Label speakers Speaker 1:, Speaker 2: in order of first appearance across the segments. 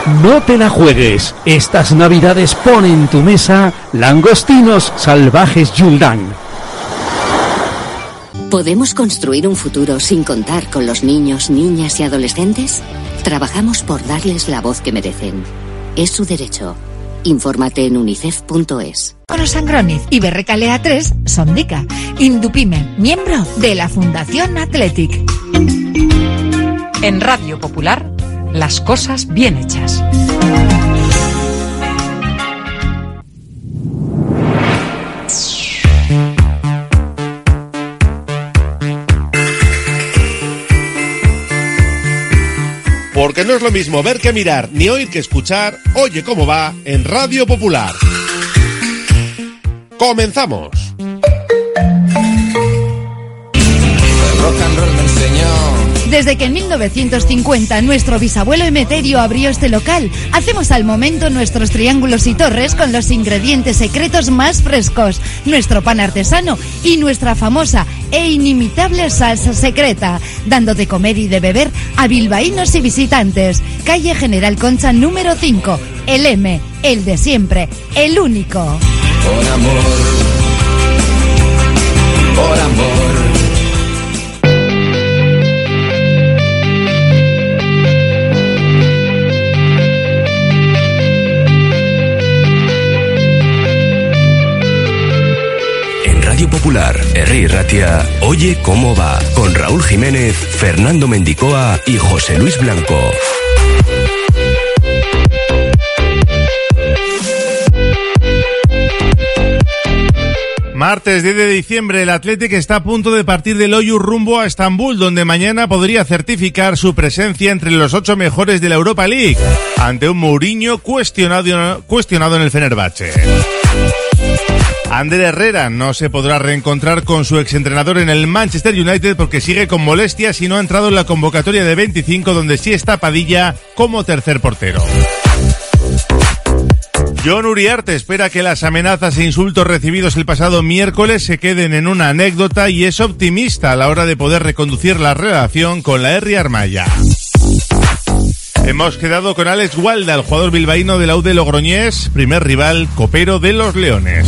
Speaker 1: No te la juegues. Estas navidades pon en tu mesa langostinos salvajes Yuldan.
Speaker 2: ¿Podemos construir un futuro sin contar con los niños, niñas y adolescentes? Trabajamos por darles la voz que merecen. Es su derecho. Infórmate en unicef.es.
Speaker 3: Sangroniz y Berrecalea 3 Sondica. Indupime, miembro de la Fundación Athletic.
Speaker 4: En Radio Popular, las cosas bien hechas.
Speaker 5: Porque no es lo mismo ver que mirar, ni oír que escuchar. Oye cómo va en Radio Popular. ¡Comenzamos!
Speaker 3: Desde que en 1950 nuestro bisabuelo Emeterio abrió este local, hacemos al momento nuestros triángulos y torres con los ingredientes secretos más frescos, nuestro pan artesano y nuestra famosa e inimitable salsa secreta, dando de comer y de beber a bilbaínos y visitantes. Calle General Concha número 5, el M, el de siempre, el único.
Speaker 6: Por amor, por amor.
Speaker 7: Popular, Herri Ratia, Oye cómo va, con Raúl Jiménez, Fernando Mendicoa y José Luis Blanco.
Speaker 8: Martes 10 de diciembre, el Athletic está a punto de partir del Oyur rumbo a Estambul, donde mañana podría certificar su presencia entre los 8 mejores de la Europa League, ante un Mourinho cuestionado en el Fenerbahce. Ander Herrera no se podrá reencontrar con su exentrenador en el Manchester United porque sigue con molestias y no ha entrado en la convocatoria de 25, donde sí está Padilla como tercer portero. Jon Uriarte espera que las amenazas e insultos recibidos el pasado miércoles se queden en una anécdota y es optimista a la hora de poder reconducir la relación con la Herri Armaya. Hemos quedado con Alex Gualda, el jugador bilbaíno de la U de Logroñés, primer rival copero de los Leones.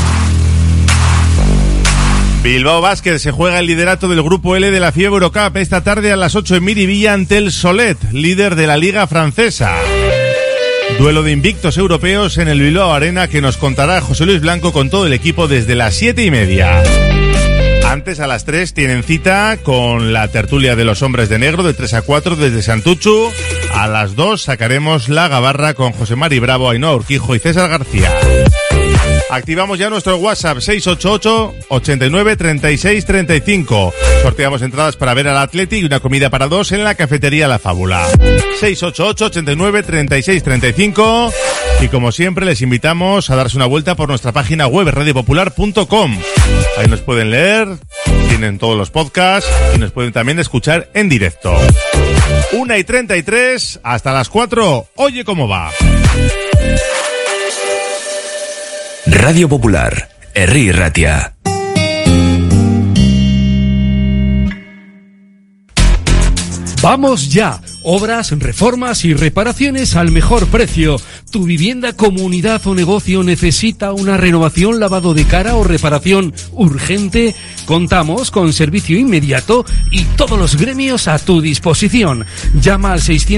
Speaker 8: Bilbao Basket se juega el liderato del Grupo L de la FIBA Eurocup esta tarde a las 8 en Miribilla ante el Solet, líder de la Liga Francesa. Duelo de invictos europeos en el Bilbao Arena que nos contará José Luis Blanco con todo el equipo desde las 7:30. Antes, a las 3, tienen cita con la tertulia de los hombres de negro de 3 a 4 desde Santuchu. A las 2 sacaremos la gabarra con José Mari Bravo, Ainhoa Urquijo y César García. Activamos ya nuestro WhatsApp 688 89 36 35. Sorteamos entradas para ver al Athletic y una comida para dos en la cafetería La Fábula. 688 89 36 35. Y como siempre les invitamos a darse una vuelta por nuestra página web radiopopular.com. Ahí nos pueden leer, tienen todos los podcasts y nos pueden también escuchar en directo. 1:33 hasta las 4. Oye cómo va.
Speaker 7: Radio Popular, Herri Ratia.
Speaker 1: ¡Vamos ya! Obras, reformas y reparaciones al mejor precio. ¿Tu vivienda, comunidad o negocio necesita una renovación, lavado de cara o reparación urgente? Contamos con servicio inmediato y todos los gremios a tu disposición. Llama al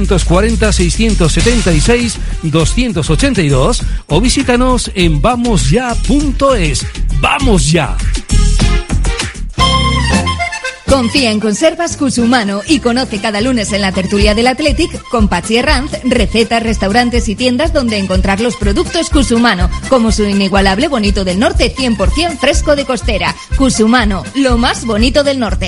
Speaker 1: 640-676-282 o visítanos en vamosya.es. ¡Vamos ya!
Speaker 3: Confía en Conservas Cusumano y conoce cada lunes en la tertulia del Athletic con Pachi Herranz recetas, restaurantes y tiendas donde encontrar los productos Cusumano, como su inigualable bonito del norte 100% fresco de costera. Cusumano, lo más bonito del norte.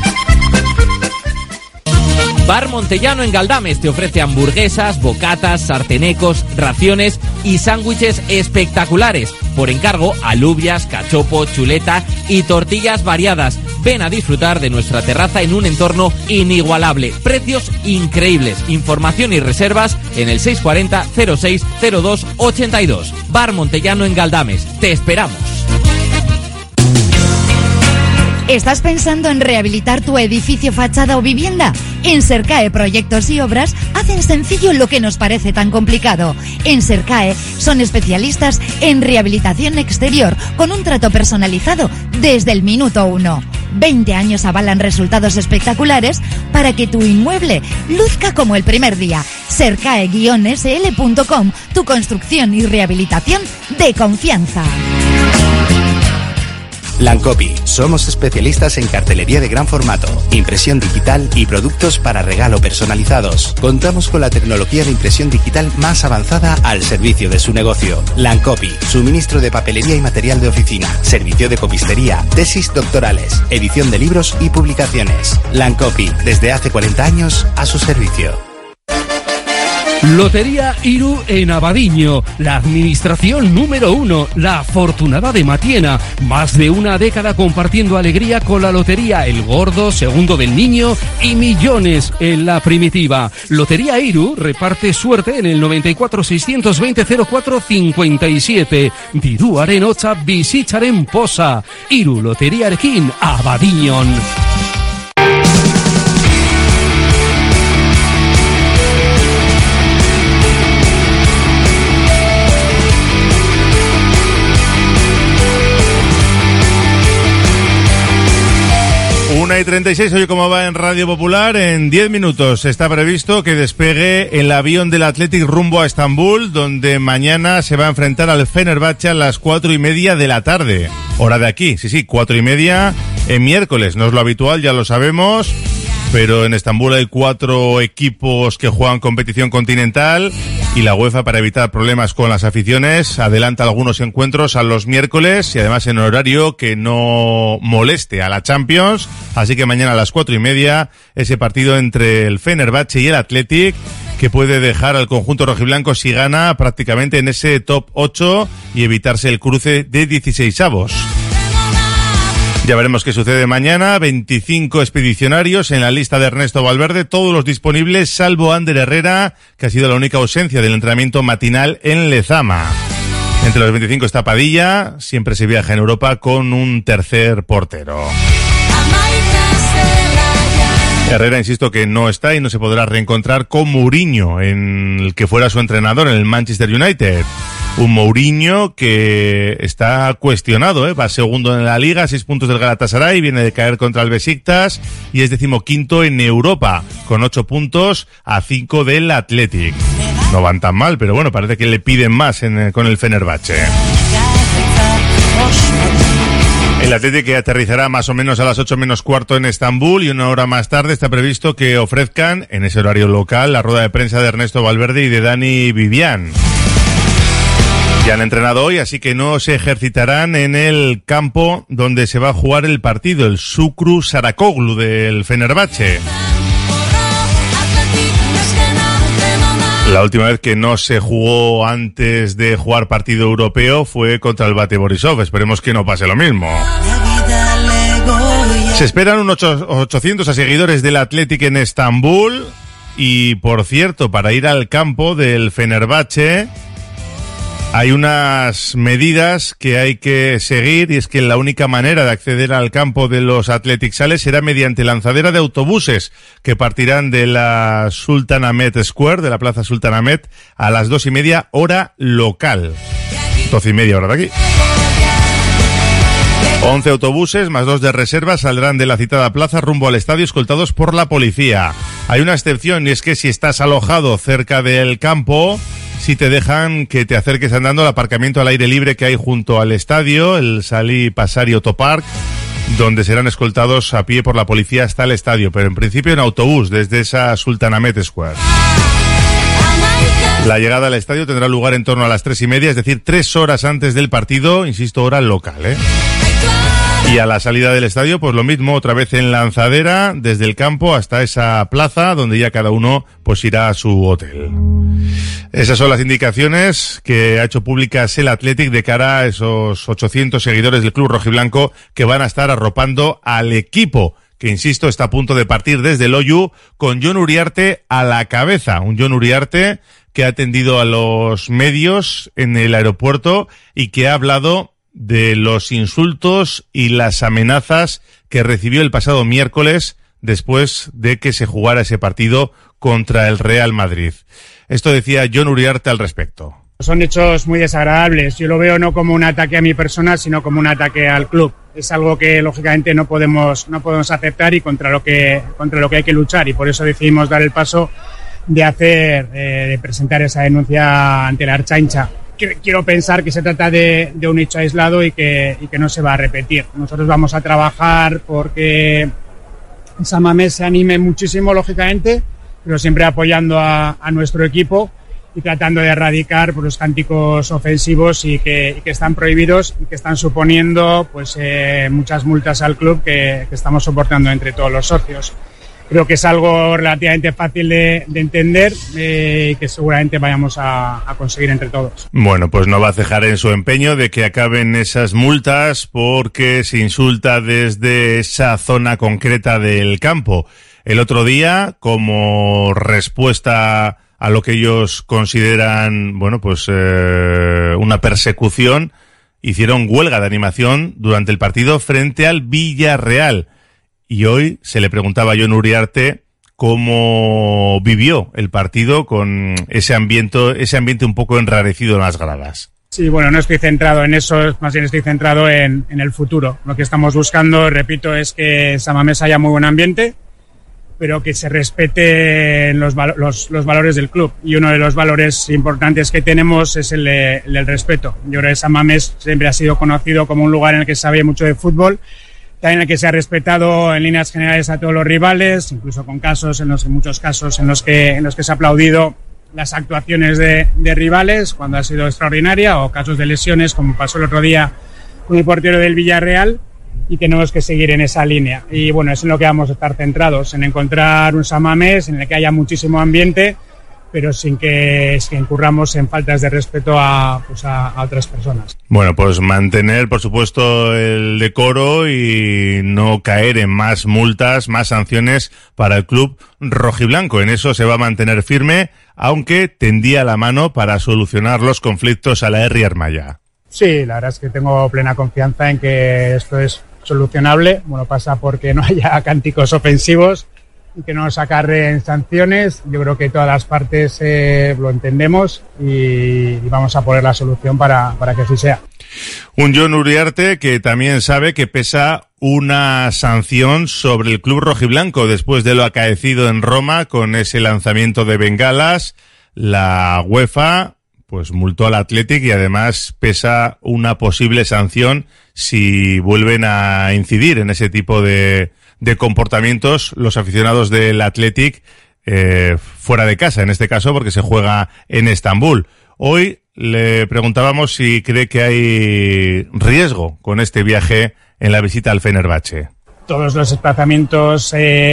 Speaker 9: Bar Montellano en Galdames te ofrece hamburguesas, bocatas, sartenecos, raciones y sándwiches espectaculares. Por encargo, alubias, cachopo, chuleta y tortillas variadas. Ven a disfrutar de nuestra terraza en un entorno inigualable. Precios increíbles. Información y reservas en el 640 06 02 82. Bar Montellano en Galdames. Te esperamos.
Speaker 3: ¿Estás pensando en rehabilitar tu edificio, fachada o vivienda? En Sercae Proyectos y Obras hacen sencillo lo que nos parece tan complicado. En Sercae son especialistas en rehabilitación exterior con un trato personalizado desde el minuto 1. 20 años avalan resultados espectaculares para que tu inmueble luzca como el primer día. Sercae-sl.com, tu construcción y rehabilitación de confianza.
Speaker 10: Lancopy. Somos especialistas en cartelería de gran formato, impresión digital y productos para regalo personalizados. Contamos con la tecnología de impresión digital más avanzada al servicio de su negocio. Lancopy. Suministro de papelería y material de oficina. Servicio de copistería. Tesis doctorales. Edición de libros y publicaciones. Lancopy. Desde hace 40 años a su servicio.
Speaker 1: Lotería Iru en Abadiño, la administración número 1, la afortunada de Matiena. Más de una década compartiendo alegría con la lotería El Gordo, Segundo del Niño y millones en la primitiva. Lotería Iru reparte suerte en el 94 620 04 57. Diruaren hotza bizitzaren posa. Iru Loteriarekin Abadiñon.
Speaker 8: Una y 36, oye cómo va en Radio Popular. En 10 minutos está previsto que despegue el avión del Athletic rumbo a Estambul, donde mañana se va a enfrentar al Fenerbahce a las 4:30 de la tarde. Hora de aquí, sí, 4:30 en miércoles. No es lo habitual, ya lo sabemos, pero en Estambul hay 4 equipos que juegan competición continental y la UEFA, para evitar problemas con las aficiones, adelanta algunos encuentros a los miércoles y además en horario que no moleste a la Champions. Así que mañana a las 4:30 ese partido entre el Fenerbahce y el Athletic, que puede dejar al conjunto rojiblanco, si gana, prácticamente en ese top 8 y evitarse el cruce de 16avos. Ya veremos qué sucede mañana. 25 expedicionarios en la lista de Ernesto Valverde, todos los disponibles salvo Ander Herrera, que ha sido la única ausencia del entrenamiento matinal en Lezama. Entre los 25 está Padilla. Siempre se viaja en Europa con un tercer portero. Herrera, insisto, que no está y no se podrá reencontrar con Mourinho, en el que fuera su entrenador en el Manchester United. Un Mourinho que está cuestionado, va segundo en la Liga, 6 puntos del Galatasaray, viene de caer contra el Besiktas y es 15º en Europa, con 8 puntos a 5 del Athletic. No van tan mal, pero bueno, parece que le piden más con el Fenerbahce. El Athletic, que aterrizará más o menos a las 8 menos cuarto en Estambul, y una hora más tarde está previsto que ofrezcan, en ese horario local, la rueda de prensa de Ernesto Valverde y de Dani Vivian. Ya han entrenado hoy, así que no se ejercitarán en el campo donde se va a jugar el partido, el Şükrü Saracoğlu del Fenerbahce. La última vez que no se jugó antes de jugar partido europeo fue contra el Bate Borisov. Esperemos que no pase lo mismo. Se esperan unos 800 seguidores del Athletic en Estambul. Y, por cierto, para ir al campo del Fenerbahce hay unas medidas que hay que seguir, y es que la única manera de acceder al campo de los Athletic Sales será mediante lanzadera de autobuses que partirán de la Sultanahmet Square, de la Plaza Sultanahmet, a las 2:30 hora local. 12:30 hora de aquí. 11 autobuses más 2 de reserva saldrán de la citada plaza rumbo al estadio, escoltados por la policía. Hay una excepción, y es que si estás alojado cerca del campo, si te dejan que te acerques andando al aparcamiento al aire libre que hay junto al estadio, el Salí Passari Autopark, donde serán escoltados a pie por la policía hasta el estadio, pero en principio en autobús desde esa Sultanahmet Square. La llegada al estadio tendrá lugar en torno a las 3:30, es decir, 3 horas antes del partido, insisto, hora local, Y a la salida del estadio, pues lo mismo, otra vez en lanzadera, desde el campo hasta esa plaza, donde ya cada uno pues irá a su hotel. Esas son las indicaciones que ha hecho públicas el Athletic de cara a esos 800 seguidores del club rojiblanco que van a estar arropando al equipo, que, insisto, está a punto de partir desde Loiu, con Jon Uriarte a la cabeza. Un Jon Uriarte que ha atendido a los medios en el aeropuerto y que ha hablado de los insultos y las amenazas que recibió el pasado miércoles después de que se jugara ese partido contra el Real Madrid. Esto decía Jon Uriarte al respecto.
Speaker 11: Son hechos muy desagradables. Yo lo veo no como un ataque a mi persona, sino como un ataque al club. Es algo que lógicamente no podemos aceptar y contra lo que hay que luchar, y por eso decidimos dar el paso de presentar esa denuncia ante la Ertzaintza. Quiero pensar que se trata de un hecho aislado y que no se va a repetir. Nosotros vamos a trabajar porque San Mamés se anime muchísimo, lógicamente, pero siempre apoyando a nuestro equipo y tratando de erradicar los cánticos ofensivos y que están prohibidos y que están suponiendo muchas multas al club que estamos soportando entre todos los socios. Creo que es algo relativamente fácil de entender y que seguramente vayamos a conseguir entre todos.
Speaker 8: Bueno, pues no va a cejar en su empeño de que acaben esas multas porque se insulta desde esa zona concreta del campo. El otro día, como respuesta a lo que ellos consideran, una persecución, hicieron huelga de animación durante el partido frente al Villarreal. Y hoy se le preguntaba a Jon Uriarte cómo vivió el partido con ese ambiente un poco enrarecido en las gradas.
Speaker 11: Sí, bueno, no estoy centrado en eso, más bien estoy centrado en el futuro. Lo que estamos buscando, repito, es que en San Mamés haya muy buen ambiente, pero que se respeten los valores del club. Y uno de los valores importantes que tenemos es el del respeto. Yo creo que San Mamés siempre ha sido conocido como un lugar en el que se sabe mucho de fútbol, también en el que se ha respetado en líneas generales a todos los rivales, incluso con muchos casos en los que se ha aplaudido las actuaciones de rivales cuando ha sido extraordinaria, o casos de lesiones, como pasó el otro día con el portero del Villarreal, y tenemos que seguir en esa línea. Y bueno, es en lo que vamos a estar centrados, en encontrar un San Mamés en el que haya muchísimo ambiente, pero sin que incurramos en faltas de respeto a otras personas.
Speaker 8: Bueno, pues mantener, por supuesto, el decoro y no caer en más multas, más sanciones para el club rojiblanco. En eso se va a mantener firme, aunque tendía la mano para solucionar los conflictos a la Herri Armaya.
Speaker 11: Sí, la verdad es que tengo plena confianza en que esto es solucionable. Bueno, pasa porque no haya cánticos ofensivos y que no nos acarreen sanciones. Yo creo que todas las partes lo entendemos y vamos a poner la solución para que así sea.
Speaker 8: Un Jon Uriarte que también sabe que pesa una sanción sobre el club rojiblanco después de lo acaecido en Roma con ese lanzamiento de bengalas. La UEFA multó al Athletic y además pesa una posible sanción si vuelven a incidir en ese tipo de comportamientos los aficionados del Athletic fuera de casa, en este caso porque se juega en Estambul. Hoy le preguntábamos si cree que hay riesgo con este viaje en la visita al Fenerbahce.
Speaker 11: Todos los desplazamientos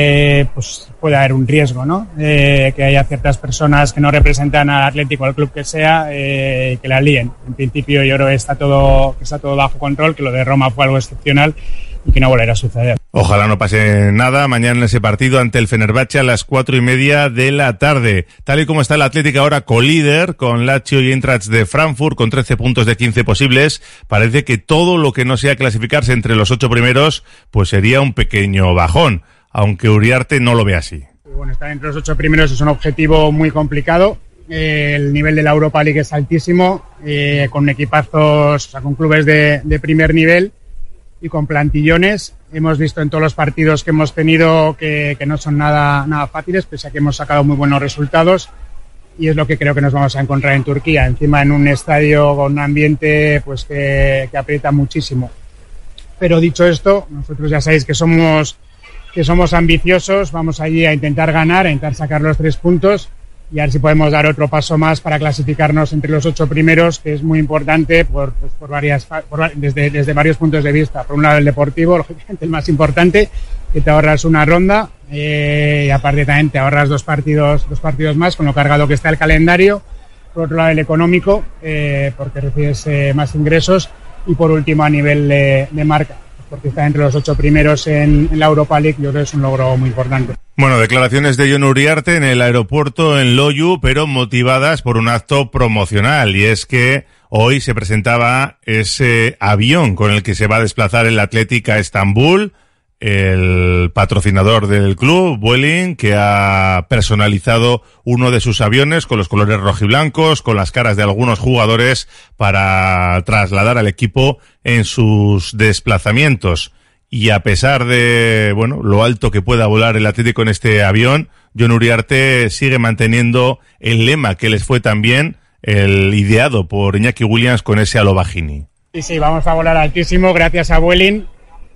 Speaker 11: puede haber un riesgo, ¿no? Que haya ciertas personas que no representan al Atlético o al club que sea, que la líen. En principio yo creo que está todo bajo control, que lo de Roma fue algo excepcional y que no volverá a suceder.
Speaker 8: Ojalá no pase nada mañana en ese partido ante el Fenerbahce a las 4:30 de la tarde. Tal y como está el Atlético ahora colíder con Lazio y Eintracht de Frankfurt con 13 puntos de 15 posibles, parece que todo lo que no sea clasificarse entre los 8 primeros sería un pequeño bajón, aunque Uriarte no lo ve así.
Speaker 11: Bueno, estar entre los 8 primeros es un objetivo muy complicado. El nivel de la Europa League es altísimo, con equipazos, con clubes de primer nivel y con plantillones. Hemos visto en todos los partidos que hemos tenido que no son nada fáciles, pese a que hemos sacado muy buenos resultados, y es lo que creo que nos vamos a encontrar en Turquía, encima en un estadio con un ambiente que aprieta muchísimo. Pero dicho esto, nosotros ya sabéis que somos ambiciosos, vamos allí a intentar ganar, a intentar sacar los 3 puntos y a ver si podemos dar otro paso más para clasificarnos entre los 8 primeros, que es muy importante desde varios puntos de vista. Por un lado el deportivo, lógicamente el más importante, que te ahorras una ronda, y aparte también te ahorras dos partidos más con lo cargado que está el calendario. Por otro lado el económico, porque recibes más ingresos, y por último a nivel de marca, porque está entre los 8 primeros en la Europa League. Yo creo que es un logro muy importante.
Speaker 8: Bueno, declaraciones de Jon Uriarte en el aeropuerto en Loiu, pero motivadas por un acto promocional, y es que hoy se presentaba ese avión con el que se va a desplazar el Athletic a Estambul, el patrocinador del club, Vueling, que ha personalizado uno de sus aviones con los colores rojiblancos, con las caras de algunos jugadores para trasladar al equipo en sus desplazamientos. Y a pesar de, bueno, lo alto que pueda volar el Atlético en este avión, Jon Uriarte sigue manteniendo el lema que les fue también el ideado por Iñaki Williams con ese Alobagini.
Speaker 11: Sí, vamos a volar altísimo gracias a Vueling,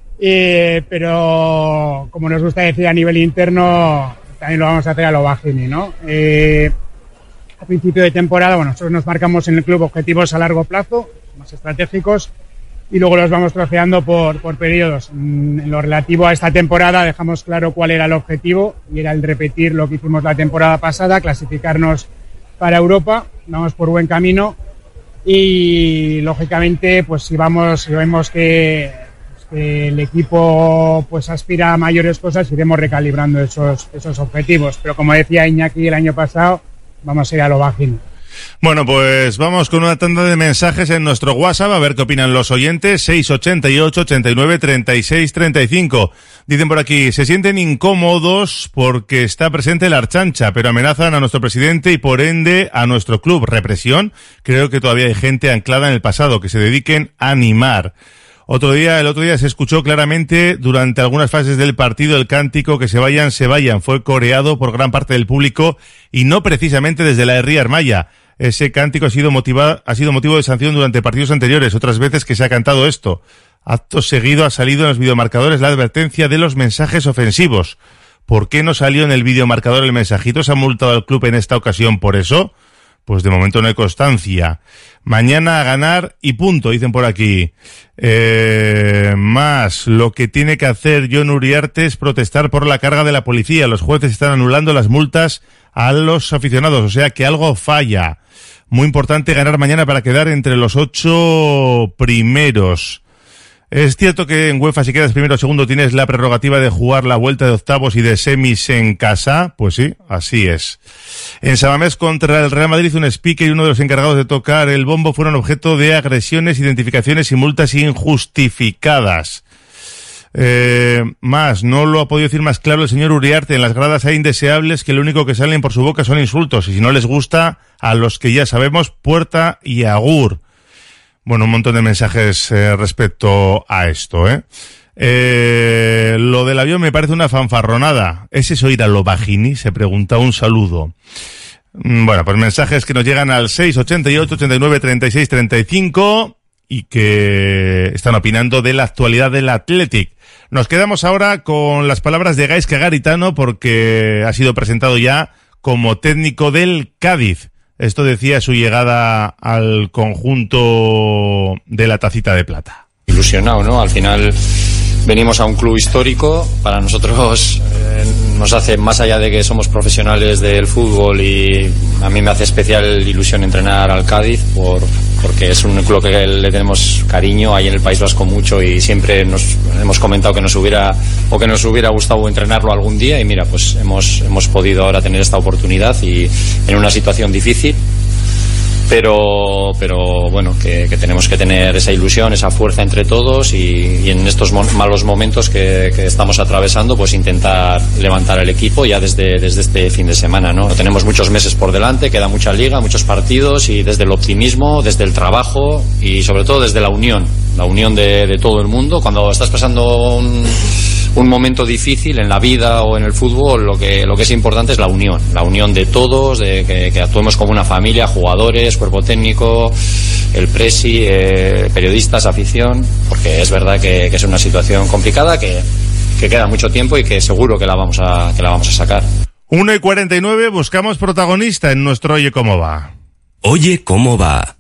Speaker 11: pero como nos gusta decir a nivel interno, también lo vamos a hacer a Alobagini, ¿no? A principio de temporada, bueno, nosotros nos marcamos en el club objetivos a largo plazo, más estratégicos, y luego los vamos troceando por periodos. En lo relativo a esta temporada dejamos claro cuál era el objetivo, y era el repetir lo que hicimos la temporada pasada, clasificarnos para Europa. Vamos por buen camino y lógicamente pues si vemos que el equipo pues aspira a mayores cosas, iremos recalibrando esos objetivos, pero como decía Iñaki el año pasado, vamos a ir a lo bajín.
Speaker 8: Bueno, pues vamos con una tanda de mensajes en nuestro WhatsApp a ver qué opinan los oyentes. 688 89 36 35. Dicen por aquí, se sienten incómodos porque está presente la Archancha, pero amenazan a nuestro presidente y por ende a nuestro club. ¿Represión? Creo que todavía hay gente anclada en el pasado, que se dediquen a animar. El otro día se escuchó claramente durante algunas fases del partido el cántico "que se vayan, se vayan". Fue coreado por gran parte del público y no precisamente desde la Herri Armaya. Ese cántico ha sido motivo de sanción durante partidos anteriores, otras veces que se ha cantado esto. Acto seguido ha salido en los videomarcadores la advertencia de los mensajes ofensivos. ¿Por qué no salió en el videomarcador el mensajito? ¿Se ha multado al club en esta ocasión por eso? Pues de momento no hay constancia. Mañana a ganar y punto, dicen por aquí. Más, lo que tiene que hacer Jon Uriarte es protestar por la carga de la policía. Los jueces están anulando las multas a los aficionados, o sea que algo falla. Muy importante ganar mañana para quedar entre los 8 primeros. ¿Es cierto que en UEFA si quedas primero o segundo tienes la prerrogativa de jugar la vuelta de octavos y de semis en casa? Pues sí, así es. En Samamés contra el Real Madrid, un speaker y uno de los encargados de tocar el bombo fueron objeto de agresiones, identificaciones y multas injustificadas. Más, no lo ha podido decir más claro el señor Uriarte. En las gradas hay indeseables que lo único que salen por su boca son insultos, y si no les gusta, a los que ya sabemos, puerta y agur. Bueno, un montón de mensajes respecto a esto, Lo del avión me parece una fanfarronada. ¿Es eso ir a lo Bagini? Se pregunta. Un saludo. Bueno, pues mensajes que nos llegan al 688 89 36 35 y que están opinando de la actualidad del Athletic. Nos quedamos ahora con las palabras de Gaizka Garitano porque ha sido presentado ya como técnico del Cádiz. Esto decía su llegada al conjunto de la Tacita de Plata.
Speaker 12: Ilusionado, ¿no? Al final venimos a un club histórico. Para nosotros nos hace, más allá de que somos profesionales del fútbol, y a mí me hace especial ilusión entrenar al Cádiz porque es un club que le tenemos cariño ahí en el País Vasco mucho, y siempre nos hemos comentado que nos hubiera gustado entrenarlo algún día, y mira, pues hemos podido ahora tener esta oportunidad, y en una situación difícil, pero bueno, que tenemos que tener esa ilusión, esa fuerza entre todos, y en estos malos momentos que estamos atravesando, pues intentar levantar el equipo ya desde este fin de semana, ¿no? Tenemos muchos meses por delante, queda mucha liga, muchos partidos, y desde el optimismo, desde el trabajo y sobre todo desde la unión de todo el mundo. Cuando estás pasando un momento difícil en la vida o en el fútbol, lo que es importante es la unión de todos, de que actuemos como una familia, jugadores, cuerpo técnico, el presi, periodistas, afición, porque es verdad que es una situación complicada, que queda mucho tiempo y que seguro que la vamos a sacar.
Speaker 8: 1:49, buscamos protagonista en nuestro Oye Cómo Va.
Speaker 7: Oye Cómo Va.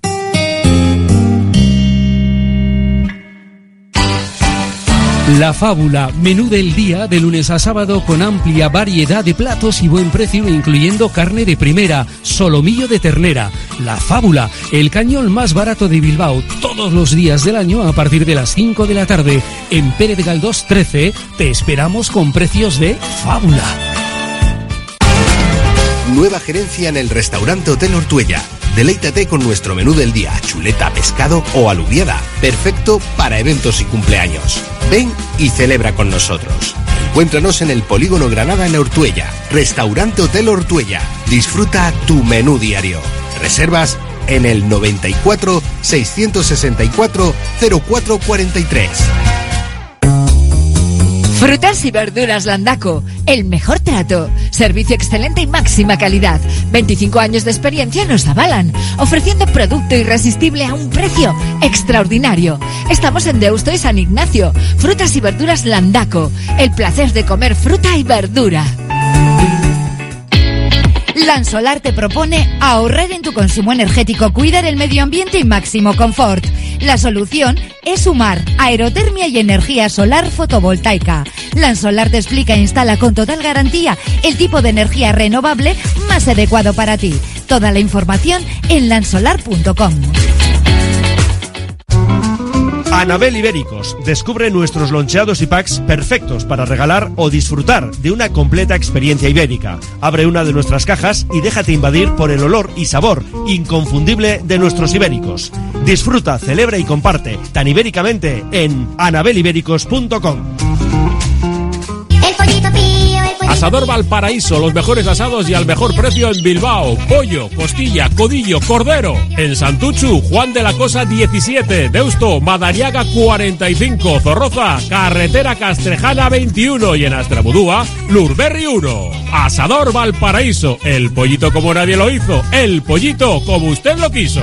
Speaker 1: La Fábula, menú del día de lunes a sábado con amplia variedad de platos y buen precio, incluyendo carne de primera, solomillo de ternera. La Fábula, el cañón más barato de Bilbao, todos los días del año a partir de las 5 de la tarde. En Pérez Galdós 13 te esperamos con precios de Fábula.
Speaker 10: Nueva gerencia en el restaurante Hotel Ortuella. Deleítate con nuestro menú del día, chuleta, pescado o alubiada. Perfecto para eventos y cumpleaños. Ven y celebra con nosotros. Encuéntranos en el Polígono Granada en Ortuella. Restaurante Hotel Ortuella. Disfruta tu menú diario. Reservas en el 94 664 0443.
Speaker 3: Frutas y verduras Landaco, el mejor trato, servicio excelente y máxima calidad. 25 años de experiencia nos avalan, ofreciendo producto irresistible a un precio extraordinario. Estamos en Deusto y San Ignacio. Frutas y verduras Landaco, el placer de comer fruta y verdura. Lansolar te propone ahorrar en tu consumo energético, cuidar el medio ambiente y máximo confort. La solución es sumar aerotermia y energía solar fotovoltaica. Lansolar te explica e instala con total garantía el tipo de energía renovable más adecuado para ti. Toda la información en lansolar.com.
Speaker 13: Anabel Ibéricos. Descubre nuestros loncheados y packs perfectos para regalar o disfrutar de una completa experiencia ibérica. Abre una de nuestras cajas y déjate invadir por el olor y sabor inconfundible de nuestros ibéricos. Disfruta, celebra y comparte tan ibéricamente en anabelibéricos.com.
Speaker 1: Asador Valparaíso, los mejores asados y al mejor precio en Bilbao. Pollo, costilla, codillo, cordero. En Santuchu, Juan de la Cosa 17. Deusto, Madariaga 45. Zorroza, Carretera Castrejana 21. Y en Astrabudúa, Lurberri 1. Asador Valparaíso, el pollito como nadie lo hizo. El pollito como usted lo quiso.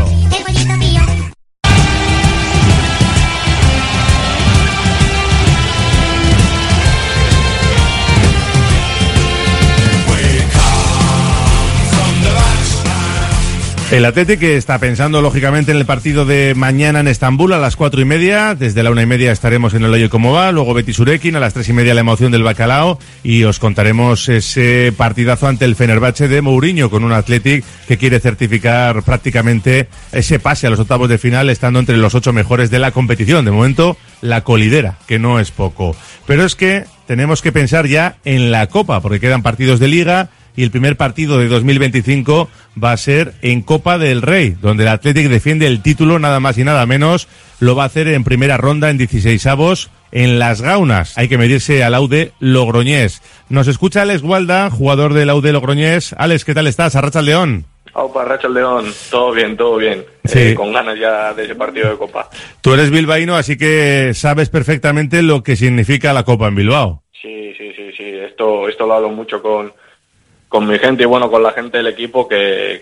Speaker 8: El Athletic está pensando lógicamente en el partido de mañana en Estambul a las 4:30. Desde la 1:30 estaremos en el Oye Cómo Va. Luego Betis Urekin a las 3:30 la emoción del bacalao. Y os contaremos ese partidazo ante el Fenerbahce de Mourinho con un Athletic que quiere certificar prácticamente ese pase a los octavos de final estando entre los 8 mejores de la competición. De momento la colidera, que no es poco. Pero es que tenemos que pensar ya en la Copa porque quedan partidos de Liga. Y el primer partido de 2025 va a ser en Copa del Rey, donde el Athletic defiende el título nada más y nada menos. Lo va a hacer en primera ronda en 16avos en Las Gaunas. Hay que medirse al Aude Logroñés. Nos escucha Alex Gualda, jugador del Aude Logroñés. Alex, ¿qué tal estás? Arratsaldeón.
Speaker 14: Opa, Arratsaldeón. Todo bien, todo bien.
Speaker 8: Sí.
Speaker 14: Con ganas ya de ese partido de Copa.
Speaker 8: Tú eres bilbaíno, así que sabes perfectamente lo que significa la Copa en Bilbao.
Speaker 14: Sí. Esto lo hablo mucho con mi gente y bueno, con la gente del equipo que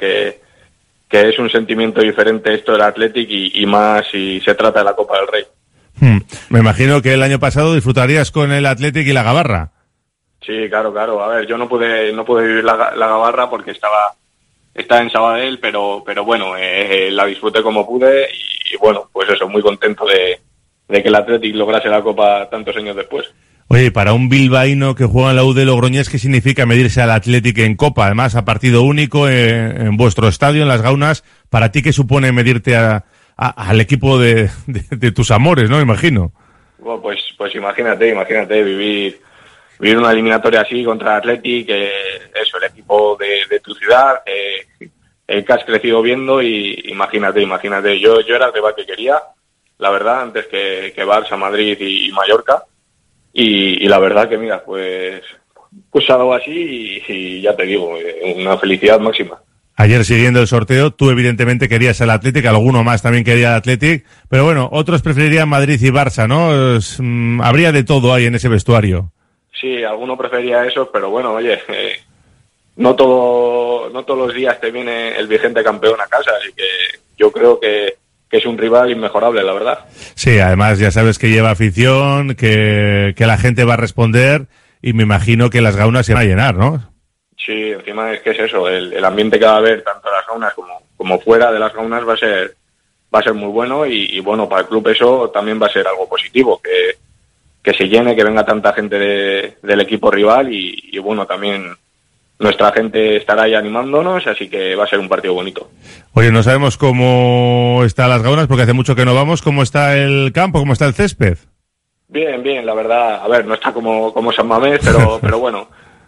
Speaker 14: es un sentimiento diferente esto del Athletic y más si se trata de la Copa del Rey.
Speaker 8: Me imagino que el año pasado disfrutarías con el Athletic y la Gabarra.
Speaker 14: Sí, claro. A ver, yo no pude vivir la Gabarra porque estaba en Sabadell, pero bueno, la disfruté como pude y bueno, pues eso, muy contento de que el Athletic lograse la Copa tantos años después.
Speaker 8: Oye, para un bilbaíno que juega en la U de Logroñés, ¿qué significa medirse al Athletic en Copa? Además, a partido único en vuestro estadio, en Las Gaunas. ¿Para ti qué supone medirte al equipo de tus amores, no? Imagino.
Speaker 14: Bueno, pues imagínate vivir una eliminatoria así contra el Athletic, eso, el equipo de tu ciudad, que has crecido viendo y imagínate. Yo era el rival que quería, la verdad, antes que Barça, Madrid y Mallorca. Y la verdad que mira, pues ha dado así y ya te digo, una felicidad máxima.
Speaker 8: Ayer siguiendo el sorteo, tú evidentemente querías el Athletic, alguno más también quería el Athletic, pero bueno, otros preferirían Madrid y Barça, ¿no? Habría de todo ahí en ese vestuario.
Speaker 14: Sí, alguno prefería eso, pero bueno, oye, no todos los días te viene el vigente campeón a casa, así que yo creo que es un rival inmejorable, la verdad. Sí,
Speaker 8: además ya sabes que lleva afición, que la gente va a responder y me imagino que las Gaunas se van a llenar, ¿no?
Speaker 14: Sí, encima es que es eso, el ambiente que va a haber tanto en las Gaunas como fuera de las Gaunas va a ser muy bueno y bueno, para el club eso también va a ser algo positivo, que se llene, que venga tanta gente del equipo rival y bueno, también nuestra gente estará ahí animándonos, así que va a ser un partido bonito.
Speaker 8: Oye, no sabemos cómo están las Gaunas porque hace mucho que no vamos. ¿Cómo está el campo? ¿Cómo está el césped?
Speaker 14: Bien, la verdad. A ver, no está como San Mamés, pero bueno,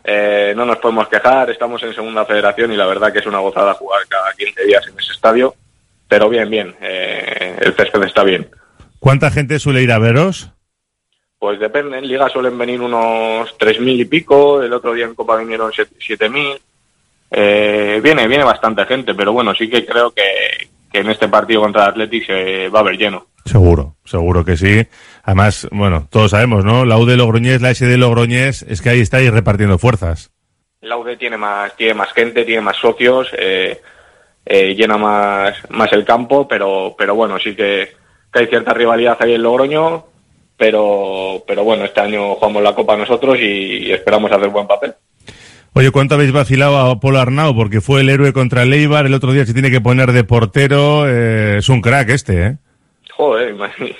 Speaker 14: no nos podemos quejar, estamos en segunda federación y la verdad que es una gozada jugar cada 15 días en ese estadio, pero bien, el césped está bien.
Speaker 8: ¿Cuánta gente suele ir a veros?
Speaker 14: Pues depende, en Liga suelen venir unos 3.000 y pico, el otro día en Copa vinieron 7.000, viene bastante gente, pero bueno, sí que creo que en este partido contra el Athletic se va a ver lleno.
Speaker 8: Seguro que sí. Además, bueno, todos sabemos, ¿no? La U de Logroñés, la S de Logroñés, es que ahí estáis repartiendo fuerzas.
Speaker 14: La UD tiene más gente, tiene más socios, llena más el campo, pero bueno, sí que hay cierta rivalidad ahí en Logroño, pero bueno, este año jugamos la Copa nosotros y esperamos hacer buen papel.
Speaker 8: Oye, ¿cuánto habéis vacilado a Polo Arnau? Porque fue el héroe contra el Eibar, el otro día se tiene que poner de portero, es un crack ¿eh?
Speaker 14: Joder,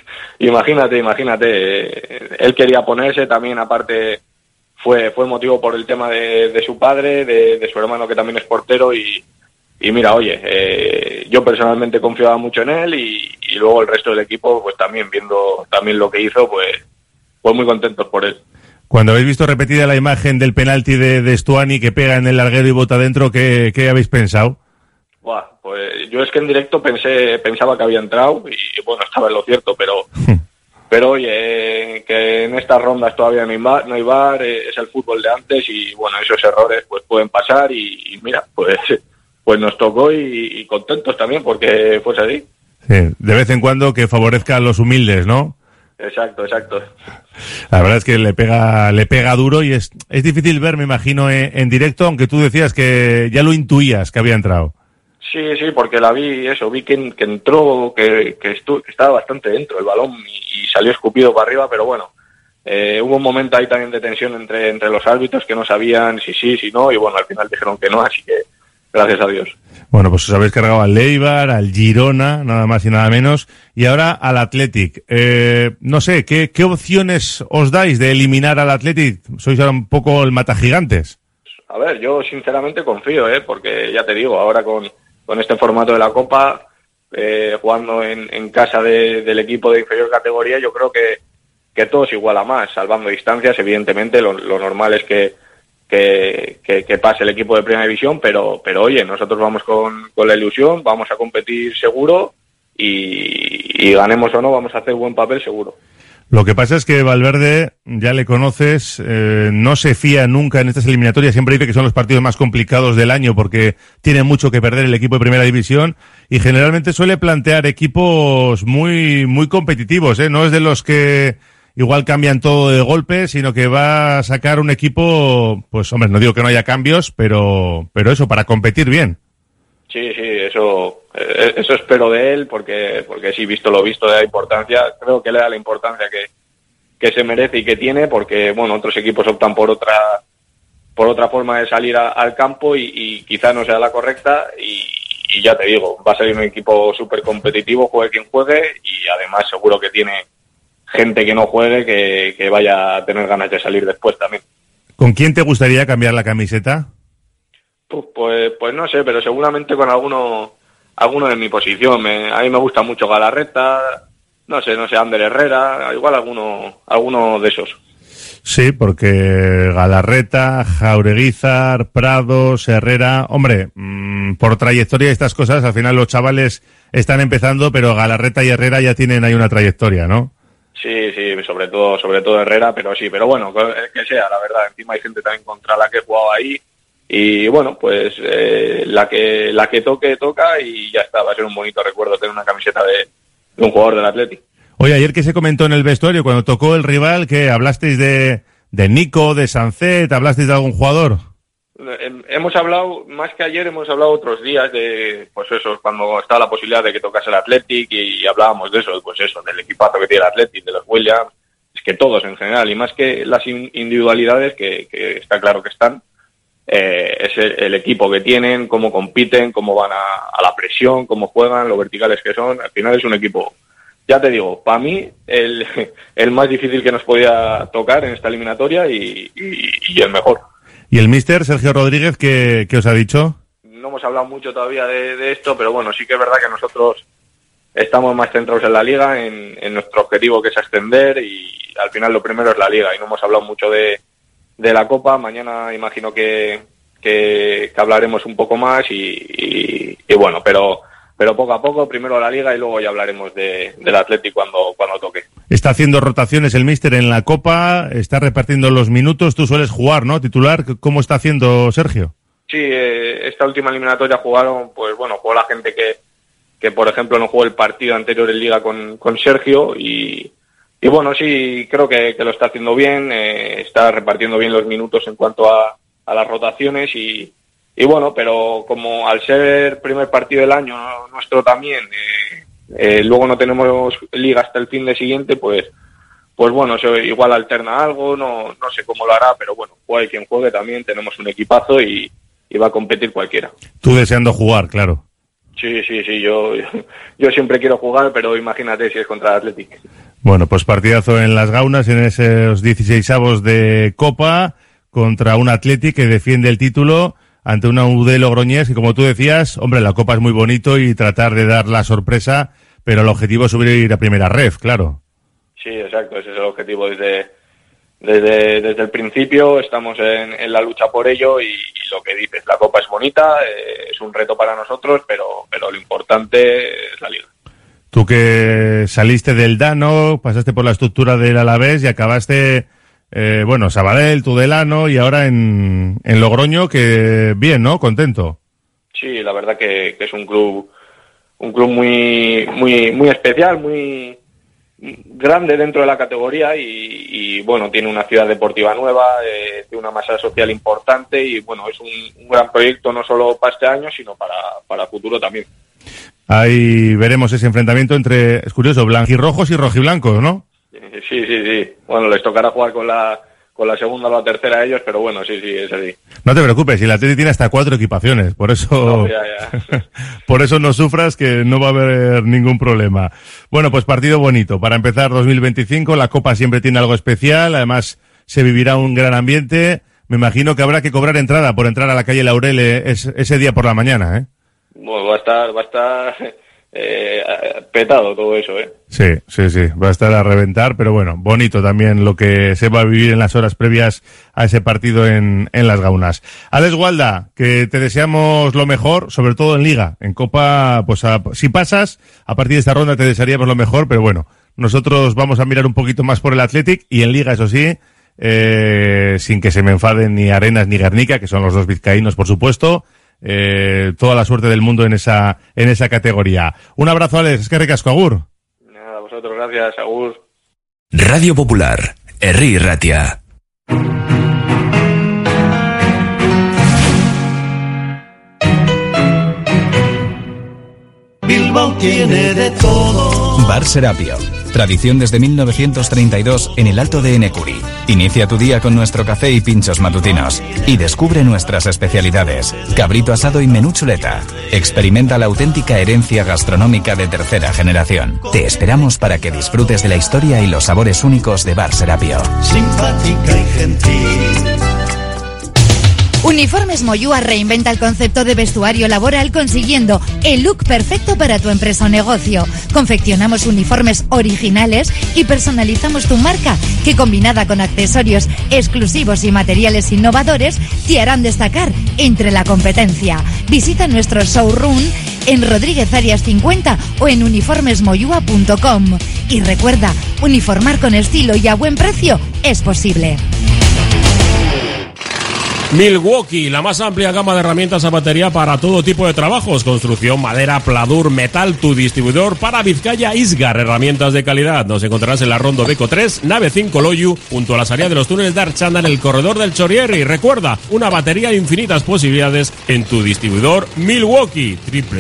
Speaker 14: imagínate, él quería ponerse también, aparte fue motivo por el tema de su padre, de su hermano que también es portero y mira, oye, yo personalmente confiaba mucho en él y luego el resto del equipo pues también viendo también lo que hizo, pues muy contentos por él.
Speaker 8: Cuando habéis visto repetida la imagen del penalti de Stuani que pega en el larguero y bota dentro, ¿qué habéis pensado?
Speaker 14: Buah, pues yo es que en directo pensaba que había entrado y bueno, estaba en lo cierto, pero oye, que en estas rondas todavía no hay VAR, es el fútbol de antes y bueno, esos errores pues pueden pasar y mira, pues nos tocó y contentos también porque fuese así.
Speaker 8: Sí, de vez en cuando que favorezca a los humildes, ¿no?
Speaker 14: Exacto.
Speaker 8: La verdad es que le pega duro y es difícil ver, me imagino, en directo, aunque tú decías que ya lo intuías que había entrado.
Speaker 14: Sí, porque vi que entró, que estaba bastante dentro el balón y salió escupido para arriba, pero bueno, hubo un momento ahí también de tensión entre los árbitros que no sabían si sí, si no, y bueno, al final dijeron que no, así que gracias a Dios.
Speaker 8: Bueno, pues os habéis cargado al Eibar, al Girona, nada más y nada menos, y ahora al Athletic. No sé, ¿qué opciones os dais de eliminar al Athletic? Sois ahora un poco el matagigantes.
Speaker 14: A ver, yo sinceramente confío, porque ya te digo, ahora con este formato de la Copa, jugando en casa del equipo de inferior categoría, yo creo que todo se iguala más, salvando distancias. Evidentemente, lo normal es que pase el equipo de primera división, pero oye, nosotros vamos con la ilusión, vamos a competir seguro y ganemos o no, vamos a hacer buen papel seguro.
Speaker 8: Lo que pasa es que Valverde, ya le conoces, no se fía nunca en estas eliminatorias, siempre dice que son los partidos más complicados del año porque tiene mucho que perder el equipo de primera división y generalmente suele plantear equipos muy, muy competitivos, no es de los que igual cambian todo de golpe, sino que va a sacar un equipo, pues hombre, no digo que no haya cambios, pero eso, para competir bien.
Speaker 14: Sí, eso espero de él, porque sí, visto lo visto, le da importancia, creo que le da la importancia que se merece y que tiene, porque bueno, otros equipos optan por otra forma de salir al campo y quizá no sea la correcta y ya te digo, va a salir un equipo súper competitivo, juegue quien juegue y además seguro que tiene gente que no juegue que vaya a tener ganas de salir después también.
Speaker 8: ¿Con quién te gustaría cambiar la camiseta?
Speaker 14: Pues no sé, pero seguramente con alguno de mi posición. A mí me gusta mucho Galarreta, no sé, Ander Herrera, igual alguno de esos.
Speaker 8: Sí, porque Galarreta, Jaureguizar, Prados, Herrera, hombre, por trayectoria y estas cosas, al final los chavales están empezando, pero Galarreta y Herrera ya tienen ahí una trayectoria, ¿no?
Speaker 14: Sí, sobre todo Herrera, pero bueno, que sea, la verdad, encima hay gente también contra la que he jugado ahí, y bueno, pues la que toca y ya está, va a ser un bonito recuerdo tener una camiseta de un jugador del Athletic.
Speaker 8: Oye, ayer que se comentó en el vestuario, cuando tocó el rival, que hablasteis de Nico, de Sancet, ¿hablasteis de algún jugador?
Speaker 14: Hemos hablado, más que ayer, hemos hablado otros días de, pues eso, cuando estaba la posibilidad de que tocase el Athletic y hablábamos de eso, pues eso, del equipazo que tiene el Athletic, de los Williams, es que todos en general, y más que las individualidades que está claro que están, es el equipo que tienen, cómo compiten, cómo van a la presión, cómo juegan, lo verticales que son, al final es un equipo, ya te digo, para mí el más difícil que nos podía tocar en esta eliminatoria y el mejor.
Speaker 8: ¿Y el míster Sergio Rodríguez qué os ha dicho?
Speaker 14: No hemos hablado mucho todavía de esto, pero bueno, sí que es verdad que nosotros estamos más centrados en la Liga, en nuestro objetivo que es ascender y al final lo primero es la Liga y no hemos hablado mucho de la Copa. Mañana imagino que hablaremos un poco más y bueno, pero poco a poco, primero la Liga y luego ya hablaremos del Athletic cuando toque.
Speaker 8: Está haciendo rotaciones el míster en la Copa, está repartiendo los minutos, tú sueles jugar, ¿no? Titular, ¿cómo está haciendo Sergio?
Speaker 14: Sí, esta última eliminatoria jugó la gente que por ejemplo no jugó el partido anterior en Liga con Sergio y bueno, sí, creo que lo está haciendo bien, está repartiendo bien los minutos en cuanto a las rotaciones y bueno, pero como al ser primer partido del año nuestro también, luego no tenemos Liga hasta el fin de siguiente, pues bueno, igual alterna algo, no sé cómo lo hará, pero bueno, juegue quien juegue también, tenemos un equipazo y va a competir cualquiera.
Speaker 8: Tú deseando jugar, claro.
Speaker 14: Sí, yo siempre quiero jugar, pero imagínate si es contra el Athletic.
Speaker 8: Bueno, pues partidazo en Las Gaunas, en esos 16avos de Copa, contra un Athletic que defiende el título ante una UD Logroñés que, como tú decías, hombre, la Copa es muy bonito y tratar de dar la sorpresa, pero el objetivo es subir a primera ref, claro.
Speaker 14: Sí, exacto, ese es el objetivo desde el principio, estamos en la lucha por ello y lo que dices, la Copa es bonita, es un reto para nosotros, pero lo importante es la Liga.
Speaker 8: Tú que saliste del Dano, pasaste por la estructura del Alavés y acabaste, Sabadell, Tudelano y ahora en Logroño, que bien, ¿no? Contento.
Speaker 14: Sí, la verdad que es un club muy, muy, muy especial, muy grande dentro de la categoría y bueno, tiene una ciudad deportiva nueva, tiene una masa social importante y bueno, es un gran proyecto no solo para este año, sino para futuro también.
Speaker 8: Ahí veremos ese enfrentamiento entre, es curioso, blanquirrojos y rojiblancos, ¿no?
Speaker 14: Sí. Bueno, les tocará jugar con la segunda o la tercera a ellos, pero bueno, sí, es así.
Speaker 8: No te preocupes, si el Atleti tiene hasta 4 equipaciones, por eso,
Speaker 14: ya.
Speaker 8: Por eso no sufras, que no va a haber ningún problema. Bueno, pues partido bonito. Para empezar 2025, la Copa siempre tiene algo especial, además se vivirá un gran ambiente. Me imagino que habrá que cobrar entrada por entrar a la calle Laurel ese día por la mañana, ¿eh?
Speaker 14: Bueno, va a estar petado todo eso, ¿eh?
Speaker 8: Sí, va a estar a reventar, pero bueno, bonito también lo que se va a vivir en las horas previas a ese partido en Las Gaunas. Alex Gualda, que te deseamos lo mejor, sobre todo en Liga. En Copa, pues si pasas, a partir de esta ronda te desearíamos lo mejor, pero bueno, nosotros vamos a mirar un poquito más por el Athletic y en Liga, eso sí, sin que se me enfaden ni Arenas ni Guernica, que son los dos vizcaínos, por supuesto. Toda la suerte del mundo en esa categoría. Un abrazo, Alex, es que ricasco, agur.
Speaker 14: Nada, a vosotros, gracias, agur.
Speaker 7: Radio Popular, Herri Ratia.
Speaker 6: Bilbao tiene de todo.
Speaker 15: Bar Serapio. Tradición desde 1932 en el Alto de Enecuri. Inicia tu día con nuestro café y pinchos matutinos. Y descubre nuestras especialidades. Cabrito asado y menú chuleta. Experimenta la auténtica herencia gastronómica de tercera generación. Te esperamos para que disfrutes de la historia y los sabores únicos de Bar Serapio.
Speaker 6: Simpática y gentil.
Speaker 3: Uniformes Moyúa reinventa el concepto de vestuario laboral consiguiendo el look perfecto para tu empresa o negocio. Confeccionamos uniformes originales y personalizamos tu marca, que combinada con accesorios exclusivos y materiales innovadores te harán destacar entre la competencia. Visita nuestro showroom en Rodríguez Arias 50 o en uniformesmoyua.com. Y recuerda, uniformar con estilo y a buen precio es posible.
Speaker 16: Milwaukee, la más amplia gama de herramientas a batería para todo tipo de trabajos, construcción, madera, pladur, metal, tu distribuidor para Vizcaya Isgar, herramientas de calidad. Nos encontrarás en la Rondo Beco 3, nave 5 Loyu, junto a la salida de los túneles de Archanda en el corredor del Chorierri. Recuerda, una batería de infinitas posibilidades en tu distribuidor Milwaukee,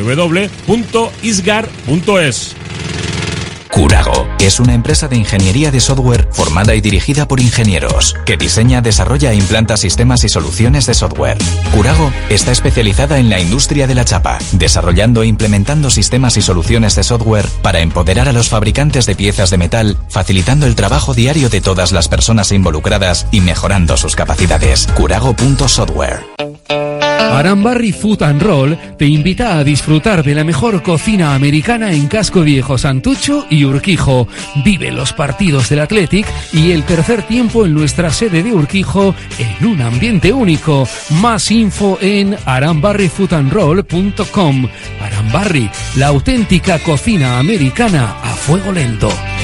Speaker 16: www.isgar.es.
Speaker 15: Curago es una empresa de ingeniería de software formada y dirigida por ingenieros que diseña, desarrolla e implanta sistemas y soluciones de software. Curago está especializada en la industria de la chapa, desarrollando e implementando sistemas y soluciones de software para empoderar a los fabricantes de piezas de metal, facilitando el trabajo diario de todas las personas involucradas y mejorando sus capacidades. Curago.software.
Speaker 1: Arambarri Food and Roll te invita a disfrutar de la mejor cocina americana en Casco Viejo, Santucho y Urquijo. Vive los partidos del Athletic y el tercer tiempo en nuestra sede de Urquijo en un ambiente único. Más info en arambarrifoodandroll.com. Arambarri, la auténtica cocina americana a fuego lento.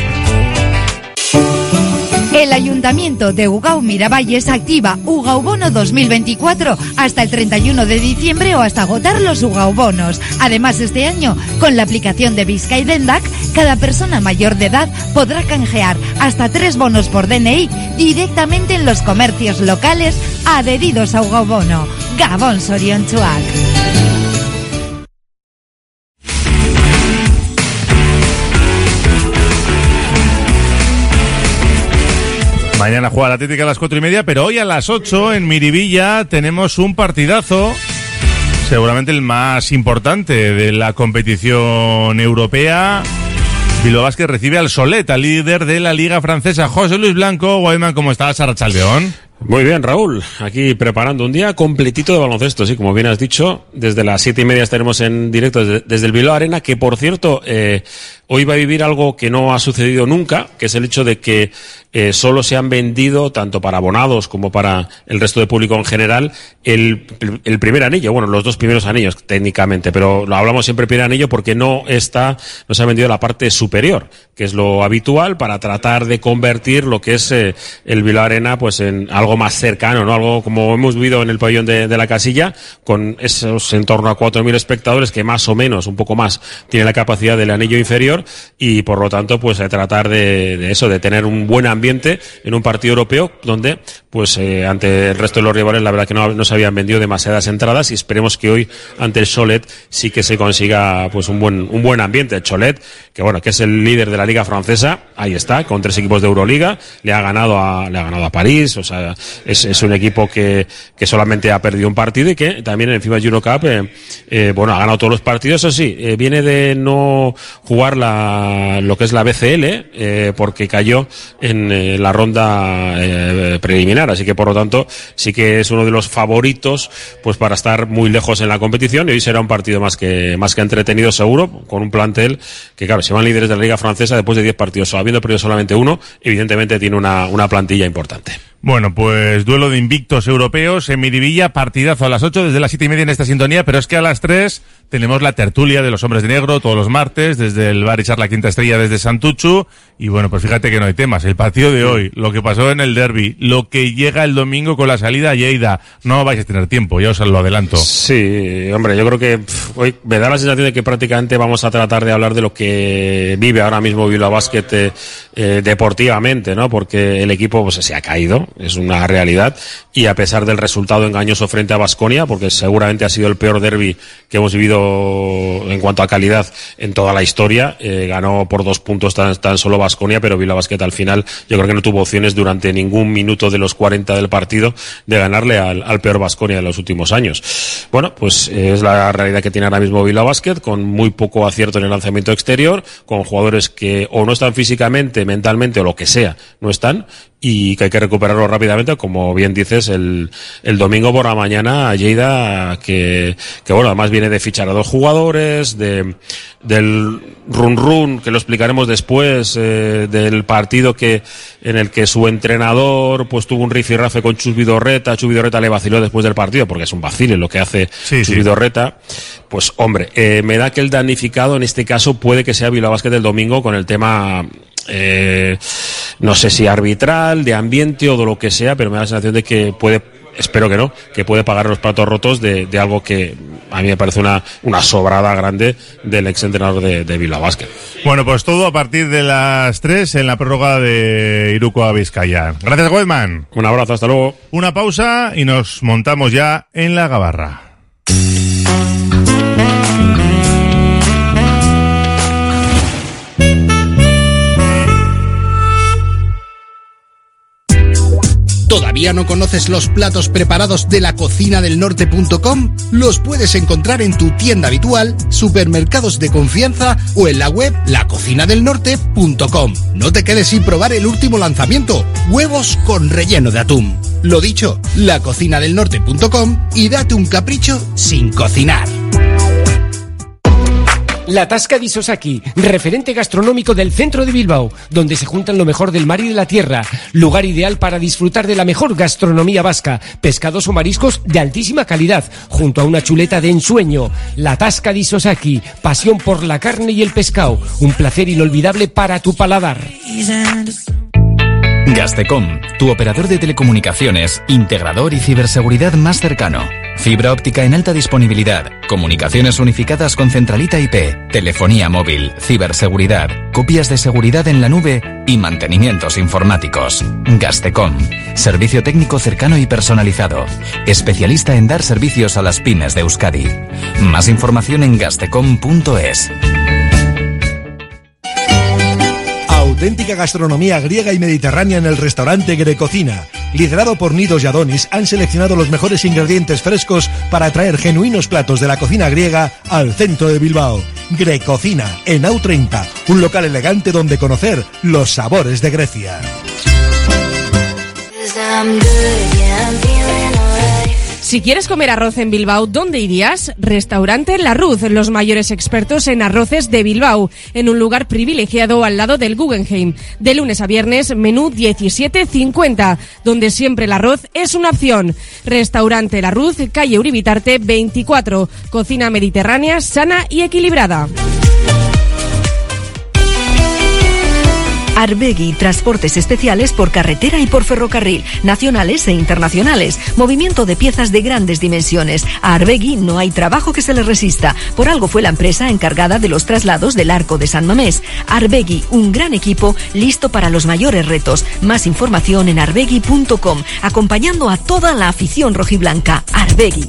Speaker 3: El Ayuntamiento de Ugao Miravalles activa Ugao Bono 2024 hasta el 31 de diciembre o hasta agotar los Ugao Bonos. Además, este año, con la aplicación de Bizkai Dendak, cada persona mayor de edad podrá canjear hasta 3 bonos por DNI directamente en los comercios locales adheridos a Ugao Bono. Gabón Soriontsuak.
Speaker 8: Mañana juega la Atlético a las 4:30, pero hoy a las 8 en Miribilla tenemos un partidazo, seguramente el más importante de la competición europea. Bilbao Basket recibe al Solet, al líder de la Liga Francesa. José Luis Blanco, Guayman, ¿cómo estás? Arratsaldeón.
Speaker 16: Muy bien, Raúl. Aquí preparando un día completito de baloncesto, sí, como bien has dicho. Desde las 7:30 estaremos en directo desde el Bilbao Arena, que por cierto, hoy va a vivir algo que no ha sucedido nunca, que es el hecho de que solo se han vendido, tanto para abonados como para el resto de público en general, el primer anillo. Bueno, los 2 primeros anillos, técnicamente, pero lo hablamos siempre primer anillo porque no se ha vendido la parte superior, que es lo habitual para tratar de convertir lo que es el Bilbao Arena, pues en algo más cercano, ¿no? Algo como hemos vivido en el pabellón de la Casilla, con esos en torno a 4.000 espectadores, que más o menos, un poco más, tiene la capacidad del anillo inferior, y por lo tanto, pues tratar de eso, de tener un buen ambiente en un partido europeo donde, pues ante el resto de los rivales, la verdad que no se habían vendido demasiadas entradas, y esperemos que hoy ante el Cholet sí que se consiga pues un buen ambiente. El Cholet, que bueno, que es el líder de la Liga Francesa, ahí está, con 3 equipos de Euroliga, le ha ganado a París, o sea, es un equipo que solamente ha perdido un partido, y que también en FIBA Eurocup bueno, ha ganado todos los partidos. Eso sí, viene de no jugar lo que es la BCL, porque cayó en la ronda preliminar, así que por lo tanto sí que es uno de los favoritos pues para estar muy lejos en la competición, y hoy será un partido más que entretenido, seguro, con un plantel que, claro, si van líderes de la Liga Francesa después de 10 partidos, habiendo perdido solamente uno, evidentemente tiene una plantilla importante.
Speaker 8: Bueno, pues duelo de invictos europeos en Miribilla, partidazo a las 8, desde las 7:30 en esta sintonía, pero es que a las 3 tenemos la tertulia de los hombres de negro todos los martes, desde el Bar y Charla Quinta Estrella, desde Santuchu, y bueno, pues fíjate que no hay temas. El partido de hoy, lo que pasó en el derbi, lo que llega el domingo con la salida a Lleida, no vais a tener tiempo, ya os lo adelanto.
Speaker 16: Sí, hombre, yo creo que hoy me da la sensación de que prácticamente vamos a tratar de hablar de lo que vive ahora mismo Bilbao Basket deportivamente, ¿no? Porque el equipo pues se ha caído, es una realidad, y a pesar del resultado engañoso frente a Baskonia, porque seguramente ha sido el peor derbi que hemos vivido en cuanto a calidad en toda la historia, ganó por 2 puntos tan solo Baskonia, pero Bilbao Basket al final yo creo que no tuvo opciones durante ningún minuto de los 40 del partido de ganarle al peor Baskonia de los últimos años. Bueno, pues es la realidad que tiene ahora mismo Bilbao Basket, con muy poco acierto en el lanzamiento exterior, con jugadores que o no están físicamente, mentalmente o lo que sea, no están, y que hay que recuperarlo rápidamente, como bien dices, el domingo por la mañana a Lleida, que bueno, además viene de fichar a 2 jugadores, del run, que lo explicaremos después, del partido en el que su entrenador pues tuvo un rifirrafe con Chus Vidorreta le vaciló después del partido, porque es un vacile lo que hace Chus Vidorreta. Pues hombre, me da que el damnificado en este caso puede que sea Bilbao Basket del domingo, con el tema no sé si arbitral, de ambiente o de lo que sea, pero me da la sensación de que puede, espero que no, que puede pagar los platos rotos de algo que a mí me parece una sobrada grande del exentrenador de Bilbao Basket.
Speaker 8: Bueno, pues todo a partir de las 3 en la prórroga de Irukoa Bizkaia. Gracias, Goldman.
Speaker 16: Un abrazo, hasta luego.
Speaker 8: Una pausa y nos montamos ya en la gabarra.
Speaker 17: ¿Todavía no conoces los platos preparados de lacocinadelnorte.com? Los puedes encontrar en tu tienda habitual, supermercados de confianza o en la web lacocinadelnorte.com. No te quedes sin probar el último lanzamiento, huevos con relleno de atún. Lo dicho, lacocinadelnorte.com y date un capricho sin cocinar.
Speaker 18: La Tasca di Sosaki, referente gastronómico del centro de Bilbao, donde se juntan lo mejor del mar y de la tierra. Lugar ideal para disfrutar de la mejor gastronomía vasca, pescados o mariscos de altísima calidad, junto a una chuleta de ensueño. La Tasca di Sosaki, pasión por la carne y el pescado, un placer inolvidable para tu paladar.
Speaker 15: Gastecom, tu operador de telecomunicaciones, integrador y ciberseguridad más cercano. Fibra óptica en alta disponibilidad, comunicaciones unificadas con centralita IP, telefonía móvil, ciberseguridad, copias de seguridad en la nube y mantenimientos informáticos. Gastecom, servicio técnico cercano y personalizado. Especialista en dar servicios a las pymes de Euskadi. Más información en gastecom.es.
Speaker 13: Auténtica gastronomía griega y mediterránea en el restaurante Grecocina. Liderado por Nidos y Adonis, han seleccionado los mejores ingredientes frescos para traer genuinos platos de la cocina griega al centro de Bilbao. Grecocina, en AU30, un local elegante donde conocer los sabores de Grecia.
Speaker 19: Si quieres comer arroz en Bilbao, ¿dónde irías? Restaurante La Ruz, los mayores expertos en arroces de Bilbao, en un lugar privilegiado al lado del Guggenheim. De lunes a viernes, menú 17,50, donde siempre el arroz es una opción. Restaurante La Ruz, calle Uribitarte 24, cocina mediterránea, sana y equilibrada.
Speaker 20: Arbegui, transportes especiales por carretera y por ferrocarril, nacionales e internacionales, movimiento de piezas de grandes dimensiones. A Arbegui no hay trabajo que se le resista, por algo fue la empresa encargada de los traslados del Arco de San Mamés. Arbegui, un gran equipo listo para los mayores retos. Más información en arbegui.com, acompañando a toda la afición rojiblanca. Arbegui.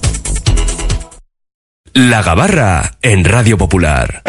Speaker 7: La Gabarra en Radio Popular.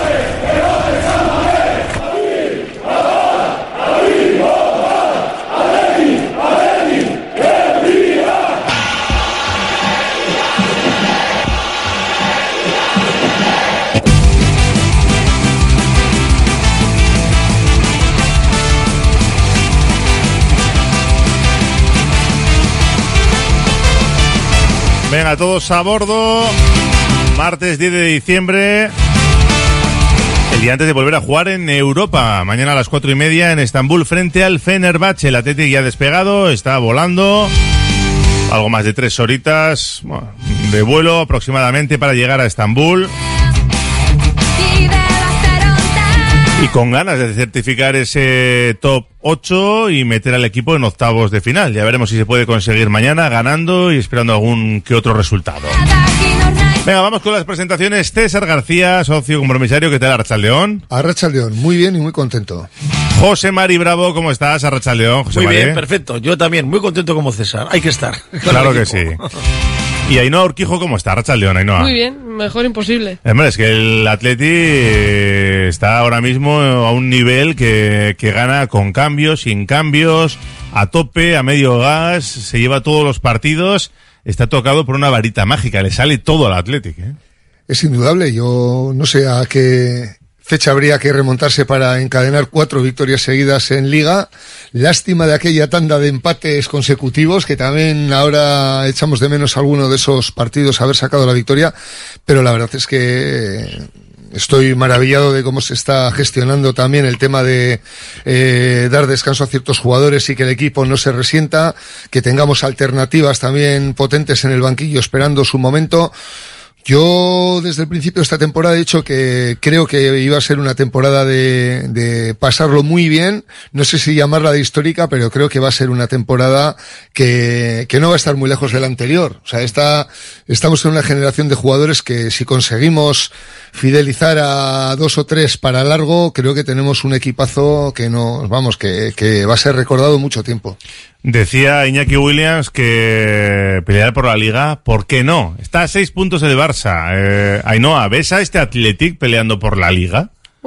Speaker 8: Venga, todos a bordo. Martes 10 de diciembre. El día antes de volver a jugar en Europa. Mañana a las 4:30 en Estambul frente al Fenerbahce. El Athletic ya ha despegado, está volando. Algo más de 3 horitas de vuelo aproximadamente para llegar a Estambul. Y con ganas de certificar ese top 8 y meter al equipo en octavos de final. Ya veremos si se puede conseguir mañana ganando y esperando algún que otro resultado. Venga, vamos con las presentaciones. César García, socio compromisario. ¿Qué tal, Arrachaldeón?
Speaker 21: Arrachaldeón, muy bien y muy contento.
Speaker 8: José Mari Bravo, ¿cómo estás, Arrachaldeón?
Speaker 22: Muy bien, perfecto. Yo también, muy contento como César. Hay que estar.
Speaker 8: Claro que sí. Y Ainhoa Urquijo, ¿cómo está, Arrachaldeón, Ainhoa?
Speaker 23: Muy bien, mejor imposible.
Speaker 8: Hombre, es que el Atleti está ahora mismo a un nivel que gana con cambios, sin cambios, a tope, a medio gas, se lleva todos los partidos, está tocado por una varita mágica, le sale todo al Athletic, ¿eh?
Speaker 21: Es indudable, yo no sé a qué fecha habría que remontarse para encadenar 4 victorias seguidas en Liga. Lástima de aquella tanda de empates consecutivos, que también ahora echamos de menos alguno de esos partidos haber sacado la victoria, pero la verdad es que estoy maravillado de cómo se está gestionando también el tema de dar descanso a ciertos jugadores y que el equipo no se resienta, que tengamos alternativas también potentes en el banquillo esperando su momento. Yo desde el principio de esta temporada he dicho que creo que iba a ser una temporada de pasarlo muy bien, no sé si llamarla de histórica, pero creo que va a ser una temporada que no va a estar muy lejos de la anterior. O sea, estamos en una generación de jugadores que si conseguimos fidelizar a 2 o 3 para largo, creo que tenemos un equipazo que que va a ser recordado mucho tiempo.
Speaker 8: Decía Iñaki Williams que pelear por la Liga, ¿por qué no? Está a 6 puntos el Barça. Ainhoa, ¿ves a este Athletic peleando por la Liga?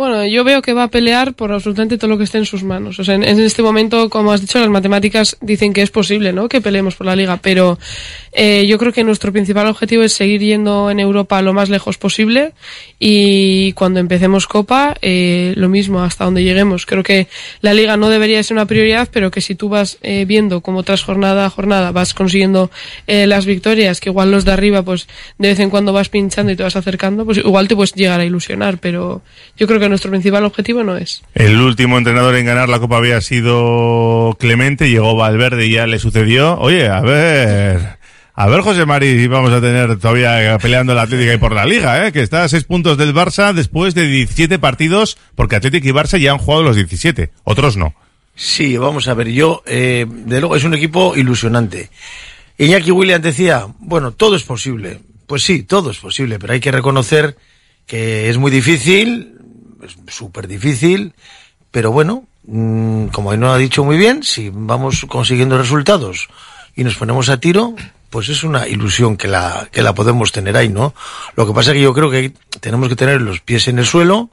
Speaker 2: Bueno, yo veo que va a pelear por absolutamente todo lo que esté en sus manos. O sea, en este momento, como has dicho, las matemáticas dicen que es posible, ¿no?, que peleemos por la Liga, pero yo creo que nuestro principal objetivo es seguir yendo en Europa lo más lejos posible, y cuando empecemos Copa, lo mismo, hasta donde lleguemos. Creo que la Liga no debería ser una prioridad, pero que si tú vas viendo cómo tras jornada a jornada vas consiguiendo las victorias, que igual los de arriba, pues de vez en cuando vas pinchando y te vas acercando, pues igual te puedes llegar a ilusionar, pero yo creo que nuestro principal objetivo no es.
Speaker 8: El último entrenador en ganar la Copa había sido Clemente, llegó Valverde y ya le sucedió. Oye, a ver, José Mari, vamos a tener todavía peleando la Atlético y por la Liga, que está a 6 puntos del Barça después de 17 partidos, porque Atlético y Barça ya han jugado los 17, otros no.
Speaker 22: Sí, vamos a ver, de luego es un equipo ilusionante. Iñaki Williams decía, bueno, todo es posible. Pues sí, todo es posible, pero hay que reconocer que es muy difícil, es súper difícil, pero bueno, como Ainhoa ha dicho muy bien, si vamos consiguiendo resultados y nos ponemos a tiro, pues es una ilusión que la podemos tener ahí, ¿no? Lo que pasa es que yo creo que tenemos que tener los pies en el suelo,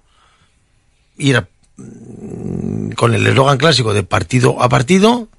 Speaker 22: ir con el eslogan clásico de partido a partido,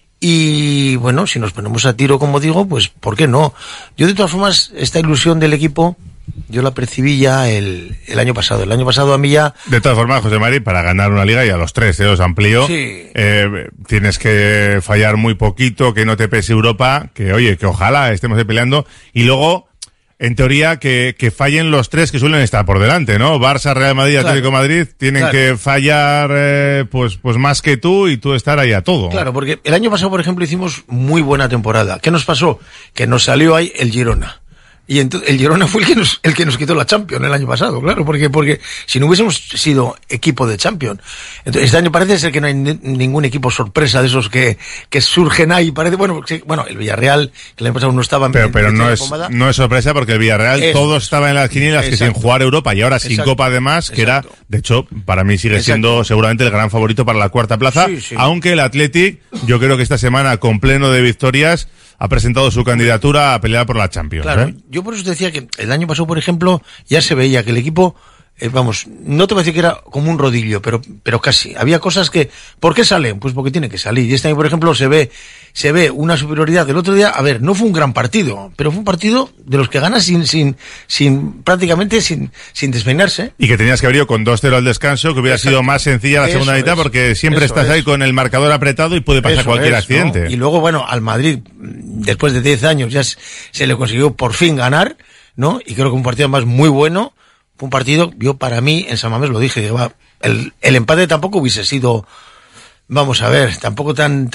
Speaker 22: y bueno, si nos ponemos a tiro, como digo, pues ¿por qué no? Yo de todas formas, esta ilusión del equipo, yo la percibí ya el año pasado. El año pasado a mí ya...
Speaker 8: De todas formas, José Mari, para ganar una liga, y a los 3, os amplío,
Speaker 22: sí.
Speaker 8: Tienes que fallar muy poquito, que no te pese Europa, que oye, que ojalá estemos ahí peleando, y luego, en teoría, que fallen los 3 que suelen estar por delante, ¿no? Barça, Real Madrid,
Speaker 22: claro,
Speaker 8: Atlético de Madrid, tienen que fallar, pues más que tú, y tú estar ahí a todo.
Speaker 22: Claro, porque el año pasado, por ejemplo, hicimos muy buena temporada. ¿Qué nos pasó? Que nos salió ahí el Girona. Y entonces, el Girona fue el que nos quitó la Champions el año pasado, claro, porque si no hubiésemos sido equipo de Champions. Entonces, este año parece ser que no hay ningún equipo sorpresa de esos que surgen ahí. Parece, bueno, el Villarreal, que el año pasado no estaba...
Speaker 8: Pero no es sorpresa, porque el Villarreal todo estaba en las quinielas, que sin jugar Europa, y ahora sin Copa además, que era, de hecho, para mí sigue siendo seguramente el gran favorito para la cuarta plaza, aunque el Athletic, yo creo que esta semana, con pleno de victorias, ha presentado su candidatura a pelear por la Champions.
Speaker 22: Claro, yo por eso te decía que el año pasado, por ejemplo, ya se veía que el equipo, no te voy a decir que era como un rodillo, pero casi. Había cosas que, ¿por qué salen? Pues porque tiene que salir. Y este año, por ejemplo, se ve una superioridad. El otro día, a ver, no fue un gran partido, pero fue un partido de los que ganas prácticamente sin despeinarse.
Speaker 8: Y que tenías que haber ido con 2-0 al descanso, que hubiera sido más sencilla la segunda mitad, porque siempre estás ahí con el marcador apretado y puede pasar cualquier accidente,
Speaker 22: ¿no? Y luego, bueno, al Madrid, después de 10 años, ya se le consiguió por fin ganar, ¿no? Y creo que un partido más muy bueno. Fue un partido, yo para mí, en San Mamés lo dije, el empate tampoco hubiese sido, vamos a ver, tampoco tan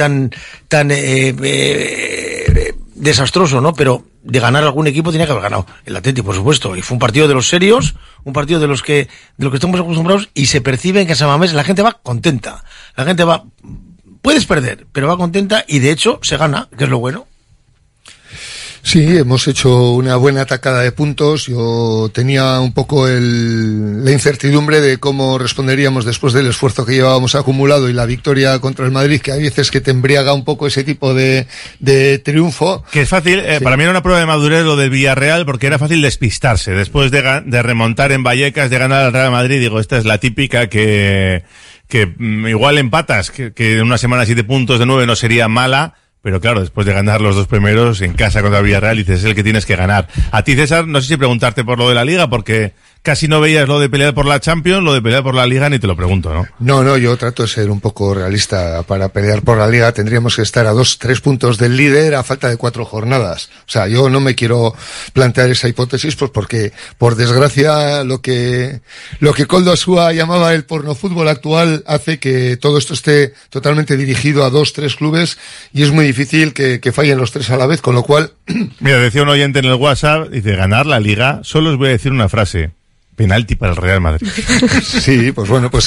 Speaker 22: desastroso, ¿no? Pero de ganar algún equipo tenía que haber ganado el Atlético, por supuesto. Y fue un partido de los serios, un partido de lo que estamos acostumbrados, y se percibe que en San Mamés la gente va contenta. La gente puedes perder, pero va contenta, y de hecho se gana, que es lo bueno.
Speaker 21: Sí, hemos hecho una buena tacada de puntos. Yo tenía un poco la incertidumbre de cómo responderíamos después del esfuerzo que llevábamos acumulado y la victoria contra el Madrid, que hay veces que te embriaga un poco ese tipo de triunfo.
Speaker 8: Que es fácil, para mí era una prueba de madurez lo del Villarreal, porque era fácil despistarse. Después de remontar en Vallecas, de ganar al Real Madrid, digo, esta es la típica que igual empatas, que en una semana 7 puntos de 9 no sería mala. Pero claro, después de ganar los 2 primeros en casa contra el Villarreal, dices, es el que tienes que ganar. A ti, César, no sé si preguntarte por lo de la Liga, porque casi no veías lo de pelear por la Champions, lo de pelear por la Liga, ni te lo pregunto, ¿no?
Speaker 21: No, yo trato de ser un poco realista. Para pelear por la Liga tendríamos que estar a 2-3 puntos del líder a falta de 4 jornadas. O sea, yo no me quiero plantear esa hipótesis, pues porque, por desgracia, lo que Koldo Asúa llamaba el pornofútbol actual hace que todo esto esté totalmente dirigido a 2-3 clubes, y es muy difícil que fallen los 3 a la vez, con lo cual...
Speaker 8: Mira, decía un oyente en el WhatsApp, dice, ganar la Liga, solo os voy a decir una frase: penalti para el Real Madrid.
Speaker 21: Sí, pues bueno, pues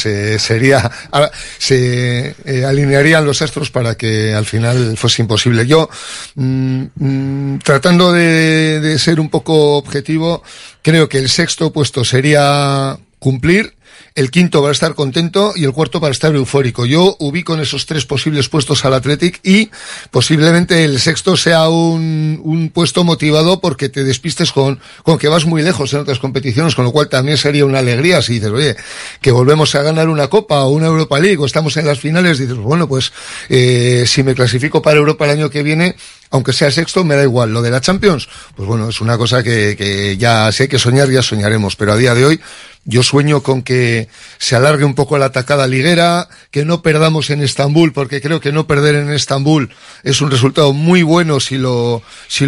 Speaker 21: se alinearían los astros para que al final fuese imposible. Yo, tratando de ser un poco objetivo, creo que el 6º puesto sería cumplir. el quinto para estar contento y el cuarto para estar eufórico. Yo ubico en esos 3 posibles puestos al Athletic y posiblemente el sexto sea un puesto motivado porque te despistes con que vas muy lejos en otras competiciones, con lo cual también sería una alegría si dices, oye, que volvemos a ganar una Copa o una Europa League o estamos en las finales, dices, bueno, pues si me clasifico para Europa el año que viene, aunque sea sexto, me da igual. Lo de la Champions, pues bueno, es una cosa que ya sé que soñar, ya soñaremos, pero a día de hoy yo sueño con que se alargue un poco la atacada liguera, que no perdamos en Estambul, porque creo que no perder en Estambul es un resultado muy bueno si lo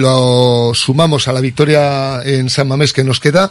Speaker 21: sumamos a la victoria en San Mamés que nos queda,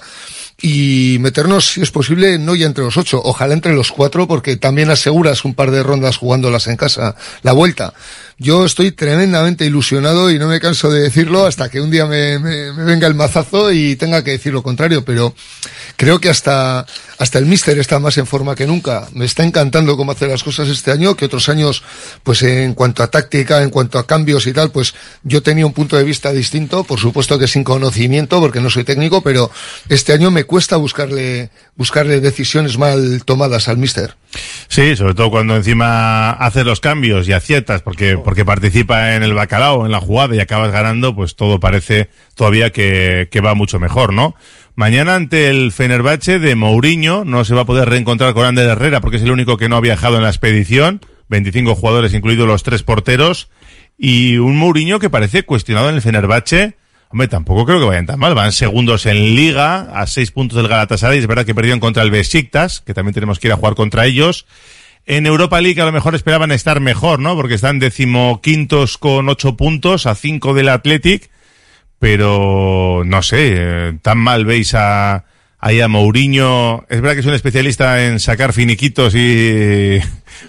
Speaker 21: y meternos, si es posible, no ya entre los 8, ojalá entre los 4, porque también aseguras un par de rondas jugándolas en casa, la vuelta. Yo estoy tremendamente ilusionado y no me canso de decirlo hasta que un día me venga el mazazo y tenga que decir lo contrario, pero creo que hasta el míster está más en forma que nunca. Me está encantando cómo hace las cosas este año, que otros años, pues en cuanto a táctica, en cuanto a cambios y tal, pues yo tenía un punto de vista distinto, por supuesto que sin conocimiento, porque no soy técnico, pero este año me cuesta buscarle decisiones mal tomadas al míster.
Speaker 8: Sí, sobre todo cuando encima haces los cambios y aciertas porque participa en el bacalao, en la jugada y acabas ganando, pues todo parece todavía que va mucho mejor, ¿no? Mañana ante el Fenerbahce de Mourinho no se va a poder reencontrar con Ander Herrera porque es el único que no ha viajado en la expedición, 25 jugadores incluidos los 3 porteros, y un Mourinho que parece cuestionado en el Fenerbahce. Hombre, tampoco creo que vayan tan mal. Van segundos en Liga, a 6 puntos del Galatasaray. Es verdad que perdieron contra el Besiktas, que también tenemos que ir a jugar contra ellos. En Europa League a lo mejor esperaban estar mejor, ¿no? Porque están 15º con 8 puntos, a 5 del Athletic. Pero, no sé, tan mal veis ahí a Mourinho. Es verdad que es un especialista en sacar finiquitos y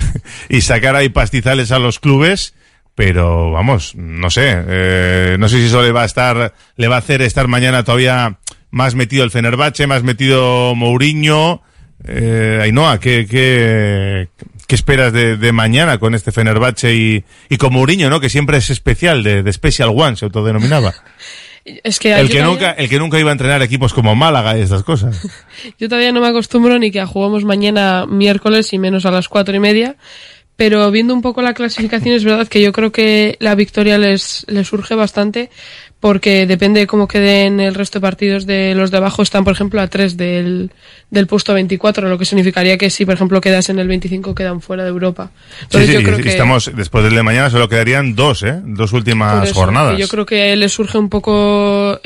Speaker 8: sacar ahí pastizales a los clubes. Pero vamos, no sé si eso le va a hacer estar mañana todavía más metido el Fenerbahce, más metido Mourinho. Ainhoa, ¿qué esperas de mañana con este Fenerbahce y con Mourinho, ¿no? Que siempre es especial, de Special One, se autodenominaba.
Speaker 2: Es que
Speaker 8: el que nunca iba a entrenar equipos como Málaga y estas cosas.
Speaker 2: Yo todavía no me acostumbro ni que jugamos mañana miércoles y menos a las 4:30. Pero viendo un poco la clasificación es verdad que yo creo que la victoria les urge bastante porque depende de cómo queden el resto de partidos de los de abajo. Están, por ejemplo, a 3 del puesto 24, lo que significaría que si, por ejemplo, quedas en el 25 quedan fuera de Europa. Entonces, yo creo que
Speaker 8: estamos, después del de mañana solo quedarían 2 últimas jornadas.
Speaker 2: Yo creo que les surgiría un poco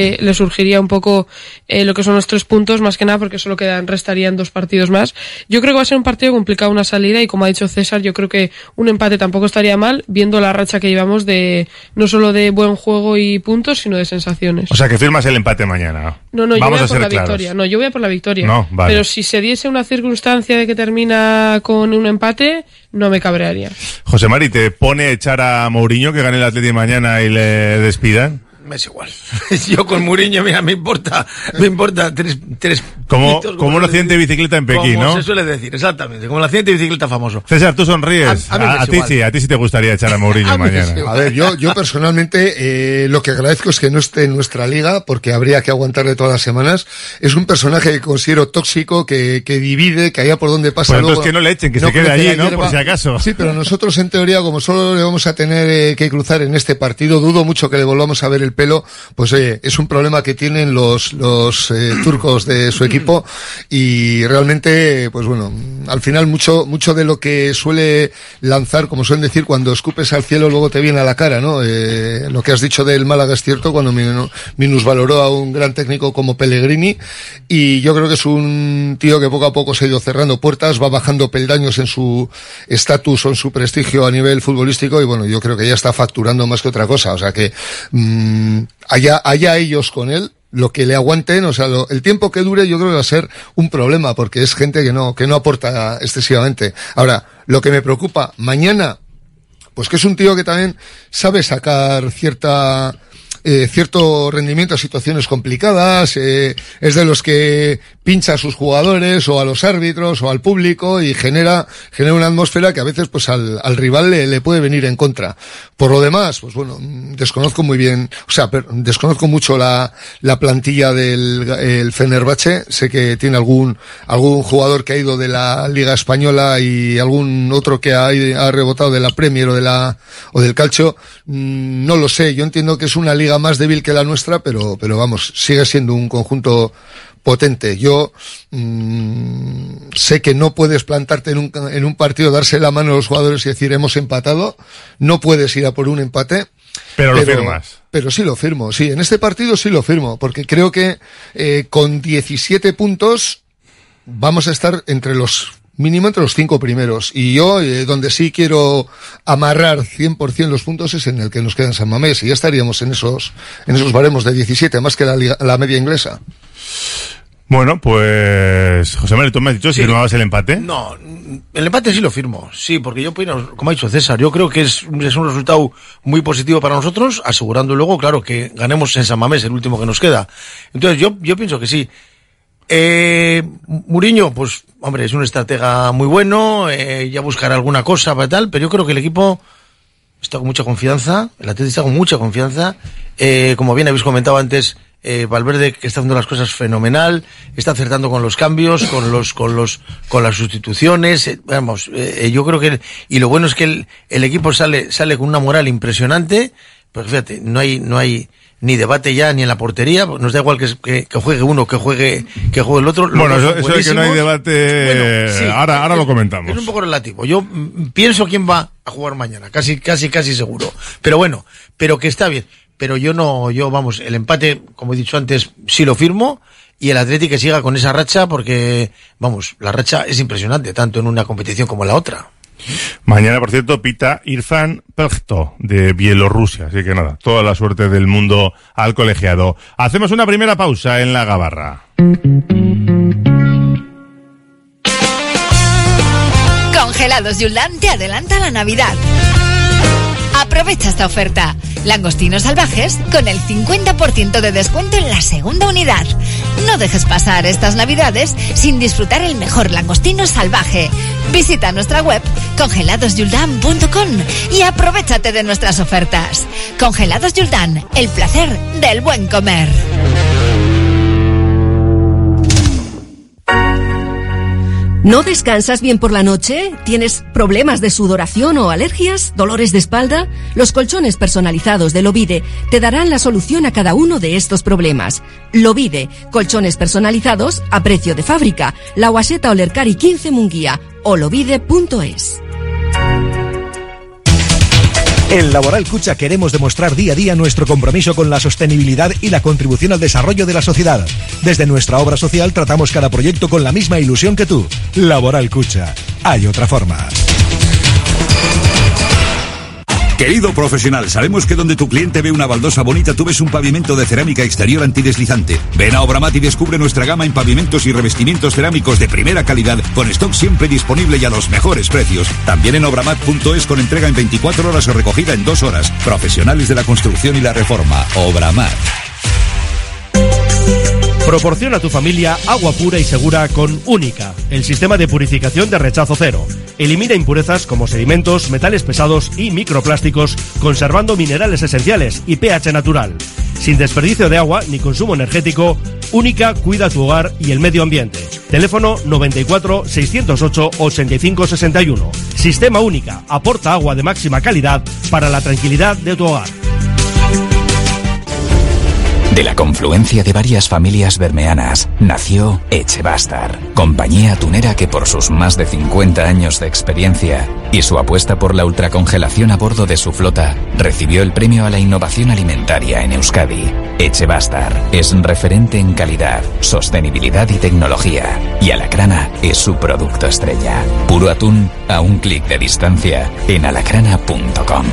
Speaker 2: lo que son los 3 puntos, más que nada porque solo restarían 2 partidos más. Yo creo que va a ser un partido complicado, una salida, y como ha dicho César, yo creo que un empate tampoco estaría mal, viendo la racha que llevamos no solo de buen juego y puntos, sino de sensaciones.
Speaker 8: O sea, que firmas el empate mañana.
Speaker 2: No, yo voy a por la victoria. No, yo voy a por la victoria.
Speaker 8: No, vale.
Speaker 2: Pero si se diese una circunstancia de que termina con un empate, no me cabrearía.
Speaker 8: José Mari, ¿te pone echar a Mourinho que gane el Atleti mañana y le despidan?
Speaker 22: Me es igual. Yo con Mourinho, mira, me importa tres
Speaker 8: como un accidente de bicicleta en Pekín,
Speaker 22: como
Speaker 8: ¿no?
Speaker 22: se suele decir, exactamente, como el accidente de bicicleta famoso.
Speaker 8: César, tú sonríes. A ti sí te gustaría echar a Mourinho mañana.
Speaker 21: A ver, yo personalmente lo que agradezco es que no esté en nuestra liga, porque habría que aguantarle todas las semanas. Es un personaje que considero tóxico, que divide, que allá por donde pasa.
Speaker 8: Pues entonces que no le echen, que se quede allí, ¿no? Por si acaso.
Speaker 21: Sí, pero nosotros en teoría, como solo le vamos a tener que cruzar en este partido, dudo mucho que le volvamos a ver el pelo. Pues oye, es un problema que tienen los turcos de su equipo, y realmente, pues bueno, al final mucho de lo que suele lanzar, como suelen decir, cuando escupes al cielo luego te viene a la cara, ¿no? Lo que has dicho del Málaga es cierto, cuando minusvaloró a un gran técnico como Pellegrini, y yo creo que es un tío que poco a poco se ha ido cerrando puertas, va bajando peldaños en su estatus o en su prestigio a nivel futbolístico, y bueno, yo creo que ya está facturando más que otra cosa, o sea que allá ellos con él, lo que le aguanten, o sea, el tiempo que dure, yo creo que va a ser un problema, porque es gente que no aporta excesivamente. Ahora, lo que me preocupa mañana, pues que es un tío que también sabe sacar cierto rendimiento a situaciones complicadas, es de los que pincha a sus jugadores o a los árbitros o al público y genera una atmósfera que a veces pues al rival le puede venir en contra. Por lo demás, pues bueno, desconozco mucho la plantilla del Fenerbahce. Sé que tiene algún jugador que ha ido de la Liga Española y algún otro que ha rebotado de la Premier o del Calcio. No lo sé, yo entiendo que es una liga más débil que la nuestra, pero vamos, sigue siendo un conjunto potente. Yo sé que no puedes plantarte en un partido, darse la mano a los jugadores y decir hemos empatado. No puedes ir a por un empate.
Speaker 8: Pero lo firmas.
Speaker 21: Pero sí lo firmo, sí. En este partido sí lo firmo, porque creo que con 17 puntos vamos a estar mínimo entre los 5 primeros. Y yo, donde sí quiero amarrar 100% los puntos es en el que nos queda en San Mamés. Y ya estaríamos en esos baremos de 17, más que la media inglesa.
Speaker 8: Bueno, pues José Manuel, ¿tú me has dicho si firmabas el empate?
Speaker 22: No, el empate sí lo firmo, sí, porque yo, como ha dicho César, yo creo que es un resultado muy positivo para nosotros, asegurando luego, claro, que ganemos en San Mamés, el último que nos queda. Entonces yo pienso que sí. Mourinho, pues, hombre, es un estratega muy bueno, ya buscará alguna cosa para tal, pero yo creo que el equipo está con mucha confianza, el Atleti está con mucha confianza, como bien habéis comentado antes, Valverde, que está haciendo las cosas fenomenal, está acertando con los cambios, con las sustituciones, vamos, yo creo que, y lo bueno es que el equipo sale con una moral impresionante, porque fíjate, no hay ni debate ya ni en la portería, nos da igual que juegue uno, que juegue el otro.
Speaker 8: Bueno, eso de que no hay debate, bueno, sí, ahora lo comentamos.
Speaker 22: Es un poco relativo. Yo pienso quién va a jugar mañana, casi seguro. Pero bueno, pero que está bien. Pero vamos, el empate, como he dicho antes, sí lo firmo, y el Atleti que siga con esa racha, porque, vamos, la racha es impresionante, tanto en una competición como en la otra.
Speaker 8: Mañana, por cierto, pita Irfan Pelto de Bielorrusia, así que nada, toda la suerte del mundo al colegiado. Hacemos una primera pausa en la gabarra.
Speaker 3: Congelados Yuldán te adelanta la Navidad. Aprovecha esta oferta. Langostinos salvajes con el 50% de descuento en la segunda unidad. No dejes pasar estas Navidades sin disfrutar el mejor langostino salvaje. Visita nuestra web congeladosyuldán.com y aprovéchate de nuestras ofertas. Congelados Yuldán, el placer del buen comer.
Speaker 20: ¿No descansas bien por la noche? ¿Tienes problemas de sudoración o alergias? ¿Dolores de espalda? Los colchones personalizados de Lovide te darán la solución a cada uno de estos problemas. Lovide, colchones personalizados a precio de fábrica. La Guaseta Olercari 15 Munguía o lovide.es.
Speaker 4: En Laboral Cucha queremos demostrar día a día nuestro compromiso con la sostenibilidad y la contribución al desarrollo de la sociedad. Desde nuestra obra social tratamos cada proyecto con la misma ilusión que tú. Laboral Cucha. Hay otra forma.
Speaker 5: Querido profesional, sabemos que donde tu cliente ve una baldosa bonita, tú ves un pavimento de cerámica exterior antideslizante. Ven a Obramat y descubre nuestra gama en pavimentos y revestimientos cerámicos de primera calidad, con stock siempre disponible y a los mejores precios. También en obramat.es con entrega en 24 horas o recogida en 2 horas. Profesionales de la construcción y la reforma. Obramat.
Speaker 13: Proporciona a tu familia agua pura y segura con Única, el sistema de purificación de rechazo cero. Elimina impurezas como sedimentos, metales pesados y microplásticos, conservando minerales esenciales y pH natural. Sin desperdicio de agua ni consumo energético, Única cuida tu hogar y el medio ambiente. Teléfono 94 608 85 61. Sistema Única, aporta agua de máxima calidad para la tranquilidad de tu hogar.
Speaker 15: De la confluencia de varias familias bermeanas nació Echebastar, compañía atunera que por sus más de 50 años de experiencia y su apuesta por la ultracongelación a bordo de su flota recibió el premio a la innovación alimentaria en Euskadi. Echebastar es referente en calidad, sostenibilidad y tecnología, y Alacrana es su producto estrella. Puro atún a un clic de distancia en alacrana.com.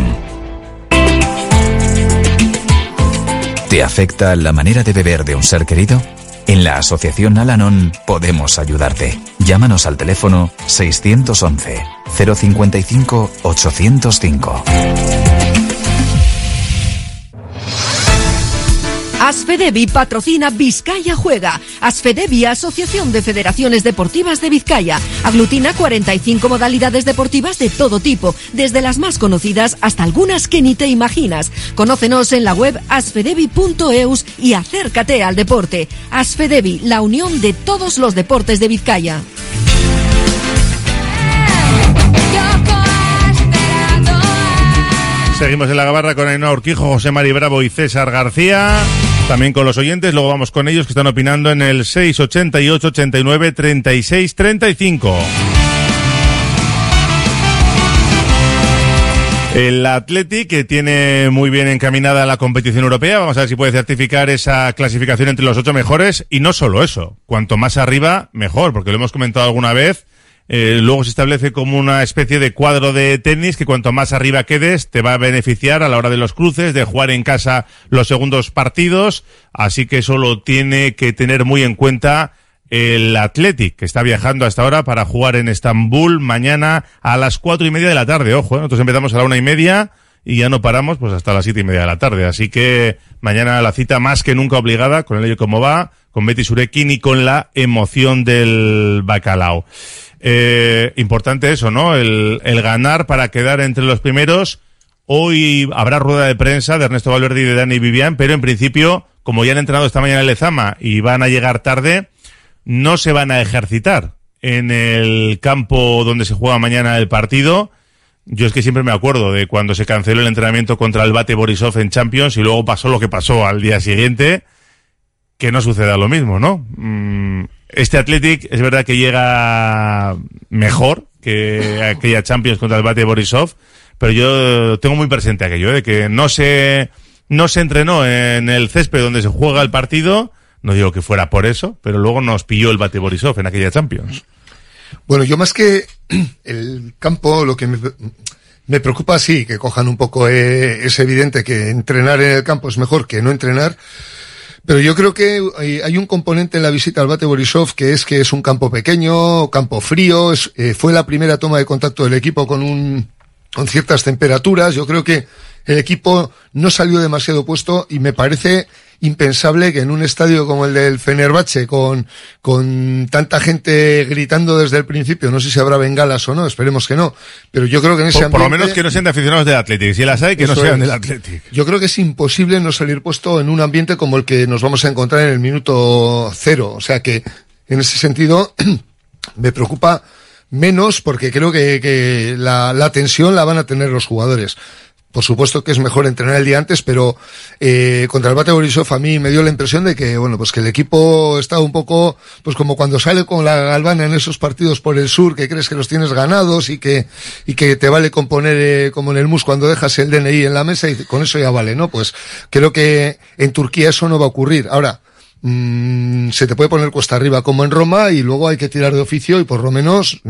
Speaker 15: ¿Te afecta la manera de beber de un ser querido? En la Asociación Al-Anon podemos ayudarte. Llámanos al teléfono 611 055 805.
Speaker 20: Asfedevi patrocina Vizcaya Juega. Asfedevi, Asociación de Federaciones Deportivas de Vizcaya. Aglutina 45 modalidades deportivas de todo tipo, desde las más conocidas hasta algunas que ni te imaginas. Conócenos en la web asfedevi.eus y acércate al deporte. Asfedevi, la unión de todos los deportes de Vizcaya.
Speaker 8: Seguimos en la gabarra con Ainhoa Urquijo, José Mari Bravo y César García. También con los oyentes, luego vamos con ellos que están opinando en el 688 89 36 35. El Athletic, que tiene muy bien encaminada la competición europea, vamos a ver si puede certificar esa clasificación entre los 8 mejores, y no solo eso, cuanto más arriba, mejor, porque lo hemos comentado alguna vez. Luego se establece como una especie de cuadro de tenis que cuanto más arriba quedes te va a beneficiar a la hora de los cruces, de jugar en casa los segundos partidos, así que eso lo tiene que tener muy en cuenta el Athletic, que está viajando hasta ahora para jugar en Estambul mañana a las 4:30 de la tarde. Ojo, nosotros empezamos a la 1:30 y ya no paramos pues hasta las 7:30 de la tarde, así que mañana la cita más que nunca obligada, con el ello como va, con Betty Surekin y con la emoción del bacalao. Importante eso, ¿no? El ganar para quedar entre los primeros. Hoy habrá rueda de prensa de Ernesto Valverde y de Dani Vivian, pero en principio, como ya han entrenado esta mañana en Lezama y van a llegar tarde, no se van a ejercitar en el campo donde se juega mañana el partido. Yo es que siempre me acuerdo de cuando se canceló el entrenamiento contra el Bate Borisov en Champions y luego pasó lo que pasó al día siguiente, que no suceda lo mismo, ¿no? Este Athletic es verdad que llega mejor que aquella Champions contra el Bate Borisov, pero yo tengo muy presente aquello, de que no se entrenó en el césped donde se juega el partido. No digo que fuera por eso, pero luego nos pilló el Bate Borisov en aquella Champions.
Speaker 21: Bueno, yo más que el campo, lo que me preocupa, sí, que cojan un poco, es evidente que entrenar en el campo es mejor que no entrenar. Pero yo creo que hay un componente en la visita al Bate Borisov que es un campo pequeño, campo frío, fue la primera toma de contacto del equipo con ciertas temperaturas. Yo creo que el equipo no salió demasiado puesto y me parece impensable que en un estadio como el del Fenerbahce, con tanta gente gritando desde el principio, no sé si habrá bengalas o no, esperemos que no, pero yo creo que en ese ambiente...
Speaker 8: Por lo menos que no sean de aficionados del Athletic, si las hay, que no sean del Athletic.
Speaker 21: Yo creo que es imposible no salir puesto en un ambiente como el que nos vamos a encontrar en el minuto 0, o sea que en ese sentido me preocupa menos porque creo que la tensión la van a tener los jugadores. Por supuesto que es mejor entrenar el día antes, pero contra el Bate Borisov a mí me dio la impresión de que, bueno, pues que el equipo estaba un poco, pues como cuando sale con la galvana en esos partidos por el sur, que crees que los tienes ganados y que te vale con poner, como en el MUS cuando dejas el DNI en la mesa y con eso ya vale, ¿no? Pues creo que en Turquía eso no va a ocurrir. Ahora, se te puede poner cuesta arriba como en Roma y luego hay que tirar de oficio y por lo menos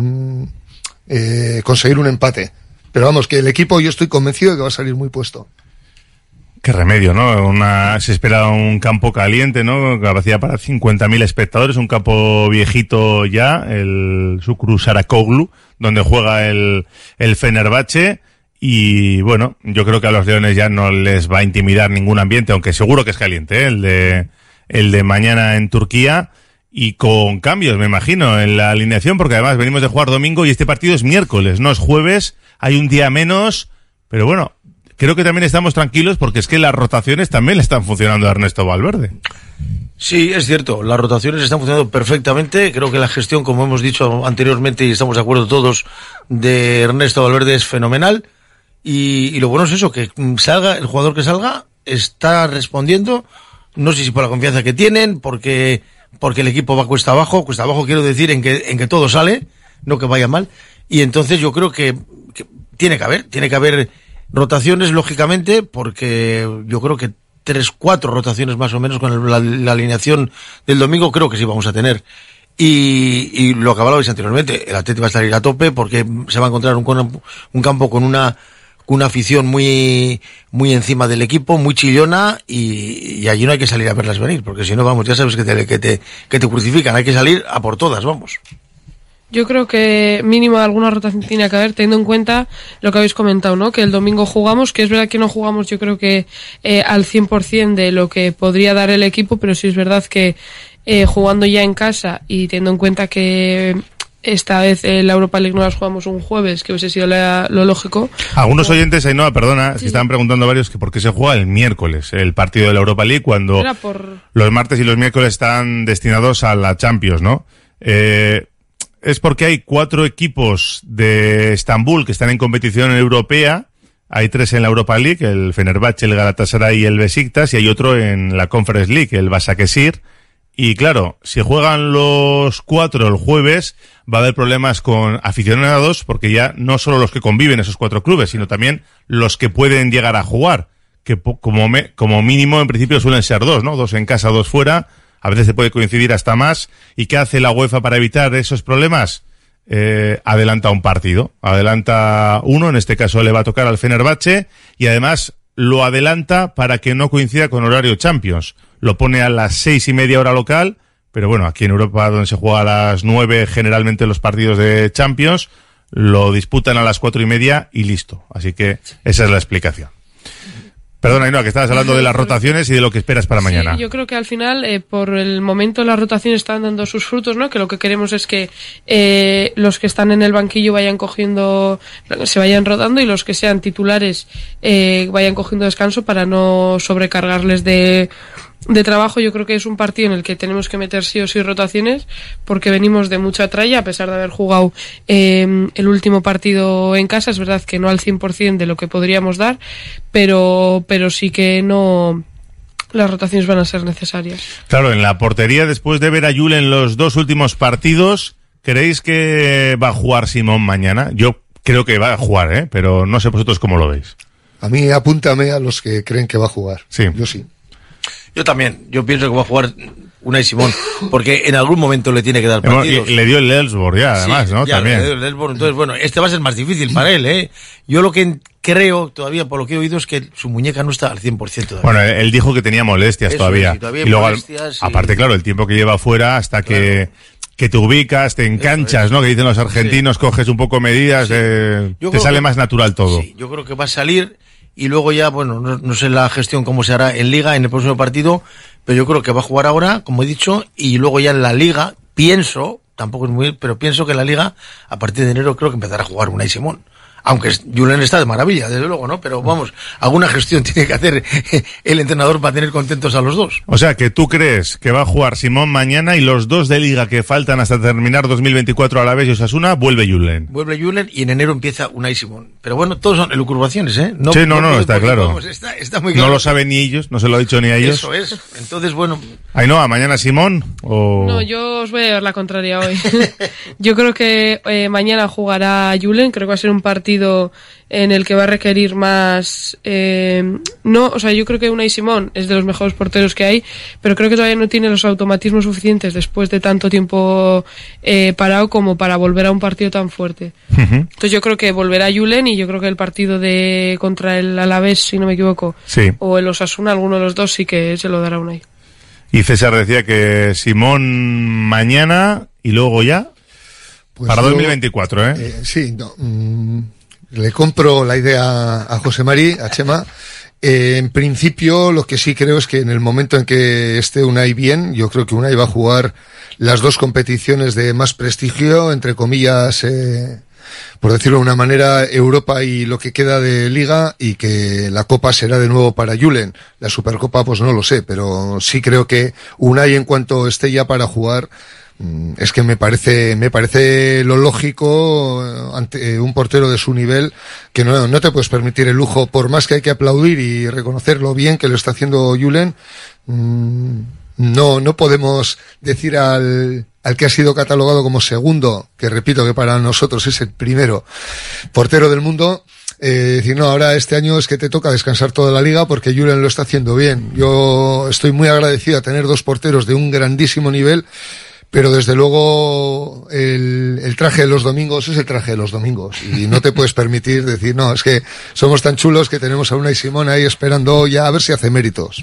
Speaker 21: conseguir un empate. Pero vamos, que el equipo yo estoy convencido de que va a salir muy puesto.
Speaker 8: Qué remedio, ¿no? Se espera un campo caliente, ¿no? Capacidad para 50.000 espectadores, un campo viejito ya, el Şükrü Saracoğlu, donde juega el Fenerbahce. Y bueno, yo creo que a los leones ya no les va a intimidar ningún ambiente, aunque seguro que es caliente, ¿eh? El de mañana en Turquía. Y con cambios, me imagino, en la alineación, porque además venimos de jugar domingo y este partido es miércoles, no es jueves, hay un día menos, pero bueno, creo que también estamos tranquilos porque es que las rotaciones también le están funcionando a Ernesto Valverde.
Speaker 22: Sí, es cierto, las rotaciones están funcionando perfectamente, creo que la gestión, como hemos dicho anteriormente y estamos de acuerdo todos, de Ernesto Valverde es fenomenal, y lo bueno es eso, que salga, el jugador que salga está respondiendo, no sé si por la confianza que tienen, porque el equipo va cuesta abajo quiero decir en que todo sale, no que vaya mal, y entonces yo creo que tiene que haber rotaciones, lógicamente, porque yo creo que 3-4 rotaciones más o menos con la alineación del domingo creo que sí vamos a tener. Y lo que hablabais anteriormente, el Atlético va a salir a tope porque se va a encontrar un campo con una afición muy encima del equipo, muy chillona, y allí no hay que salir a verlas venir, porque si no, vamos, ya sabes que te crucifican, hay que salir a por todas, vamos.
Speaker 2: Yo creo que mínimo alguna rotación tiene que haber, teniendo en cuenta lo que habéis comentado, ¿no? Que el domingo jugamos, que es verdad que no jugamos yo creo que al 100% de lo que podría dar el equipo, pero sí es verdad que jugando ya en casa y teniendo en cuenta que esta vez la Europa League no las jugamos un jueves, que hubiese sido lo lógico.
Speaker 8: Algunos oyentes, Ainhoa, perdona, sí, estaban preguntando varios que por qué se juega el miércoles el partido de la Europa League cuando los martes y los miércoles están destinados a la Champions, ¿no? Es porque hay 4 equipos de Estambul que están en competición europea. Hay 3 en la Europa League, el Fenerbahce, el Galatasaray y el Besiktas, y hay otro en la Conference League, el Başakşehir. Y claro, si juegan los 4 el jueves, va a haber problemas con aficionados, porque ya no solo los que conviven esos 4 clubes, sino también los que pueden llegar a jugar, que como mínimo en principio suelen ser 2, ¿no? 2 en casa, 2 fuera, a veces se puede coincidir hasta más. ¿Y qué hace la UEFA para evitar esos problemas? Adelanta un partido, adelanta uno, en este caso le va a tocar al Fenerbahce, y además lo adelanta para que no coincida con horario Champions. Lo pone a las 6:30 hora local, pero bueno, aquí en Europa, donde se juega a las 9 generalmente los partidos de Champions, lo disputan a las 4:30 y listo. Así que esa es la explicación. Perdona, Ainhoa, que estabas hablando de las rotaciones y de lo que esperas para mañana.
Speaker 2: Yo creo que al final, por el momento, las rotaciones están dando sus frutos, ¿no? Que lo que queremos es que los que están en el banquillo se vayan rodando, y los que sean titulares vayan cogiendo descanso para no sobrecargarles de trabajo. Yo creo que es un partido en el que tenemos que meter sí o sí rotaciones, porque venimos de mucha tralla, a pesar de haber jugado el último partido en casa. Es verdad que no al 100% de lo que podríamos dar, pero sí que no, las rotaciones van a ser necesarias.
Speaker 8: Claro, en la portería, después de ver a Julen en los 2 últimos partidos, ¿creéis que va a jugar Simón mañana? Yo creo que va a jugar, pero no sé vosotros cómo lo veis.
Speaker 21: A mí apúntame a los que creen que va a jugar.
Speaker 8: Sí.
Speaker 21: Yo sí.
Speaker 22: Yo también, yo pienso que va a jugar Unai Simón, porque en algún momento le tiene que dar partidos.
Speaker 8: Le dio el Elfsborg ya, además,
Speaker 22: sí,
Speaker 8: ¿no?
Speaker 22: Ya,
Speaker 8: también.
Speaker 22: Le dio el Elfsborg, entonces bueno, este va a ser más difícil para él, ¿eh? Yo lo que creo, todavía por lo que he oído, es que su muñeca no está al 100% todavía.
Speaker 8: Bueno, él dijo que tenía molestias todavía.
Speaker 22: Todavía
Speaker 8: y luego,
Speaker 22: molestias,
Speaker 8: aparte, claro, el tiempo que lleva fuera hasta que te ubicas, te enganchas, ¿no? Que dicen los argentinos, coges un poco medidas, te sale más natural todo.
Speaker 22: Sí, yo creo que va a salir. Y luego ya, bueno, no sé la gestión cómo se hará en Liga en el próximo partido, pero yo creo que va a jugar ahora, como he dicho, y luego ya en la Liga, pienso, tampoco es muy, pero pienso que en la Liga, a partir de enero, creo que empezará a jugar Unai Simón. Aunque Julen está de maravilla, desde luego, ¿no? Pero vamos, alguna gestión tiene que hacer el entrenador para tener contentos a los 2.
Speaker 8: O sea, que tú crees que va a jugar Simón mañana y los 2 de Liga que faltan hasta terminar 2024 a la vez y Osasuna, vuelve Julen.
Speaker 22: Vuelve Julen y en enero empieza Unai Simón. Pero bueno, todos son elucubraciones, ¿eh?
Speaker 8: No, está claro.
Speaker 22: Vamos, está muy claro.
Speaker 8: No lo saben ni ellos, no se lo ha dicho ni a ellos.
Speaker 22: Eso es. Entonces, bueno.
Speaker 8: Ainhoa, ¿mañana Simón o...?
Speaker 2: No, yo os voy a llevar la contraria hoy. Yo creo que mañana jugará Julen, creo que va a ser un partido en el que va a requerir más, yo creo que Unai Simón es de los mejores porteros que hay, pero creo que todavía no tiene los automatismos suficientes después de tanto tiempo parado como para volver a un partido tan fuerte. Entonces yo creo que volverá Julen, y yo creo que el partido contra el Alavés, si no me equivoco, o el Osasuna, alguno de los dos sí que se lo dará Unai.
Speaker 8: Y César decía que Simón mañana y luego ya pues para 2024,
Speaker 21: sí, no, le compro la idea a José Mari, a Chema. En principio, lo que sí creo es que en el momento en que esté Unai bien, yo creo que Unai va a jugar las 2 competiciones de más prestigio, entre comillas, por decirlo de una manera, Europa y lo que queda de Liga, y que la Copa será de nuevo para Julen. La Supercopa, pues no lo sé, pero sí creo que Unai, en cuanto esté ya para jugar, es que me parece lo lógico ante un portero de su nivel, que no te puedes permitir el lujo, por más que hay que aplaudir y reconocer lo bien que lo está haciendo Julen. No podemos decir al que ha sido catalogado como segundo, que repito que para nosotros es el primero portero del mundo, decir, no, ahora este año es que te toca descansar toda la Liga porque Julen lo está haciendo bien. Yo estoy muy agradecido a tener 2 porteros de un grandísimo nivel, pero desde luego el traje de los domingos es el traje de los domingos, y no te puedes permitir decir, no, es que somos tan chulos que tenemos a Unai Simón ahí esperando ya a ver si hace méritos.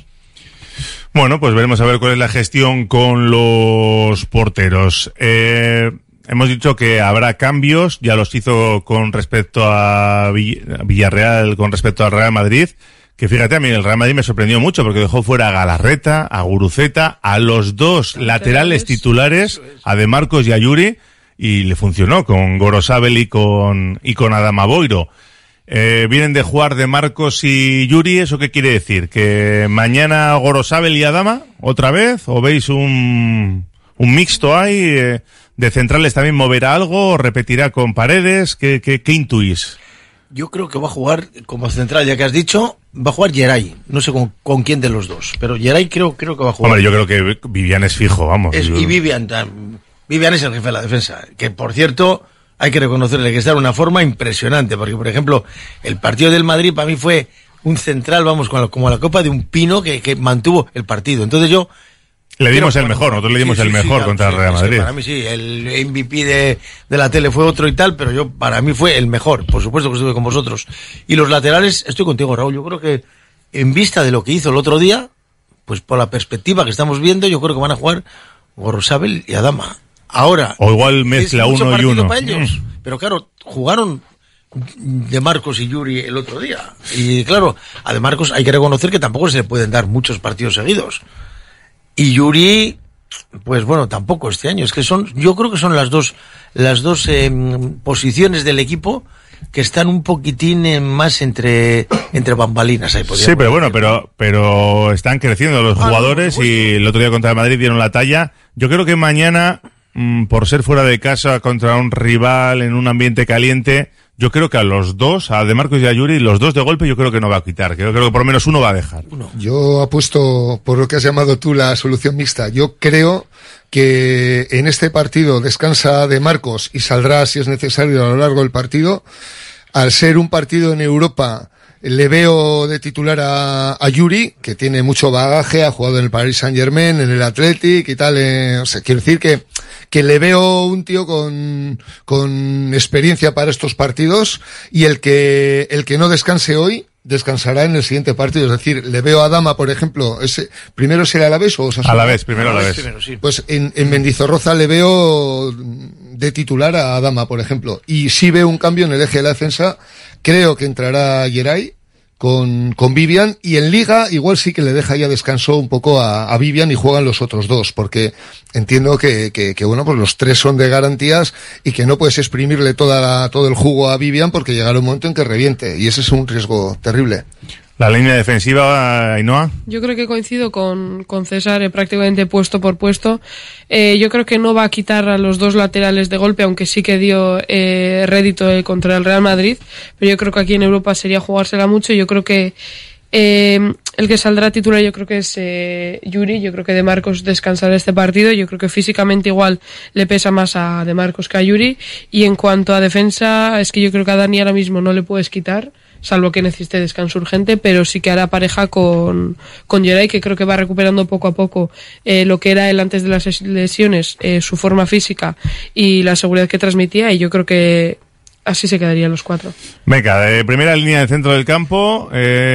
Speaker 21: Bueno, pues veremos a ver cuál es la gestión con los porteros.
Speaker 8: hemos dicho que habrá cambios, ya los hizo con respecto a Villarreal, con respecto al Real Madrid, que fíjate, a mí el Real Madrid me sorprendió mucho porque dejó fuera a Galarreta, a Guruceta, a los dos laterales titulares, a De Marcos y a Yuri, y le funcionó con Gorosabel y con Adama Boiro. Vienen de jugar De Marcos y Yuri, ¿eso qué quiere decir? ¿Que mañana Gorosabel y Adama otra vez? ¿O veis un mixto ahí? ¿De centrales también moverá algo? ¿O repetirá con Paredes? ¿Qué intuís?
Speaker 22: Yo creo que va a jugar como central, ya que has dicho, va a jugar Geray. No sé con quién de los dos, pero Geray creo que va a jugar.
Speaker 8: Hombre, yo creo que Vivian es fijo, vamos.
Speaker 22: Y Vivian es el jefe de la defensa, que por cierto hay que reconocerle que está en una forma impresionante, porque por ejemplo el partido del Madrid para mí fue un central, vamos, como la copa de un pino que mantuvo el partido. Entonces
Speaker 8: le dimos el mejor, nosotros le dimos el mejor contra el Real Madrid.
Speaker 22: Para mí sí, el MVP de la tele fue otro y tal, pero para mí fue el mejor, por supuesto que estuve con vosotros. Y los laterales, estoy contigo, Raúl, yo creo que en vista de lo que hizo el otro día, pues por la perspectiva que estamos viendo, yo creo que van a jugar Gorosabel y Adama. Ahora,
Speaker 8: o igual mezcla uno y uno.
Speaker 22: Para ellos, pero claro, jugaron De Marcos y Yuri el otro día. Y claro, a De Marcos hay que reconocer que tampoco se le pueden dar muchos partidos seguidos. Y Yuri, pues bueno, tampoco este año. Es que yo creo que son las dos posiciones del equipo que están un poquitín más entre bambalinas. Ahí
Speaker 8: sí, pero bueno, pero están creciendo los jugadores y el otro día contra el Madrid dieron la talla. Yo creo que mañana, por ser fuera de casa contra un rival en un ambiente caliente, yo creo que a los dos, a De Marcos y a Yuri, los dos de golpe yo creo que no va a quitar. Creo que por lo menos uno va a dejar.
Speaker 21: Yo apuesto por lo que has llamado tú la solución mixta. Yo creo que en este partido descansa De Marcos y saldrá si es necesario a lo largo del partido. Al ser un partido en Europa, le veo de titular a Yuri, que tiene mucho bagaje, ha jugado en el Paris Saint-Germain, en el Athletic y tal. O sea, quiero decir que le veo un tío con experiencia para estos partidos, y el que no descanse hoy descansará en el siguiente partido. Es decir, le veo a Adama, por ejemplo, primero será Alavés o Osasuna.
Speaker 8: Alavés, primero Alavés.
Speaker 22: Sí.
Speaker 21: Pues en Mendizorroza le veo de titular a Adama, por ejemplo. Y sí veo un cambio en el eje de la defensa. Creo que entrará Geray con Vivian, y en Liga igual sí que le deja ya descanso un poco a Vivian y juegan los otros dos, porque entiendo que bueno, pues los tres son de garantías y que no puedes exprimirle todo el jugo a Vivian porque llegará un momento en que reviente, y ese es un riesgo terrible.
Speaker 8: La línea defensiva, Ainhoa.
Speaker 2: Yo creo que coincido con César, prácticamente puesto por puesto. Yo creo que no va a quitar a los dos laterales de golpe, aunque sí que dio rédito contra el Real Madrid. Pero yo creo que aquí en Europa sería jugársela mucho. Yo creo que el que saldrá titular yo creo que es Yuri. Yo creo que De Marcos descansará este partido. Yo creo que físicamente igual le pesa más a De Marcos que a Yuri. Y en cuanto a defensa, es que yo creo que a Dani ahora mismo no le puedes quitar, salvo que necesite descanso urgente, pero sí que hará pareja con Geray, que creo que va recuperando poco a poco lo que era él antes de las lesiones, su forma física y la seguridad que transmitía, y yo creo que así se quedarían los cuatro.
Speaker 8: Venga, primera línea de centro del campo,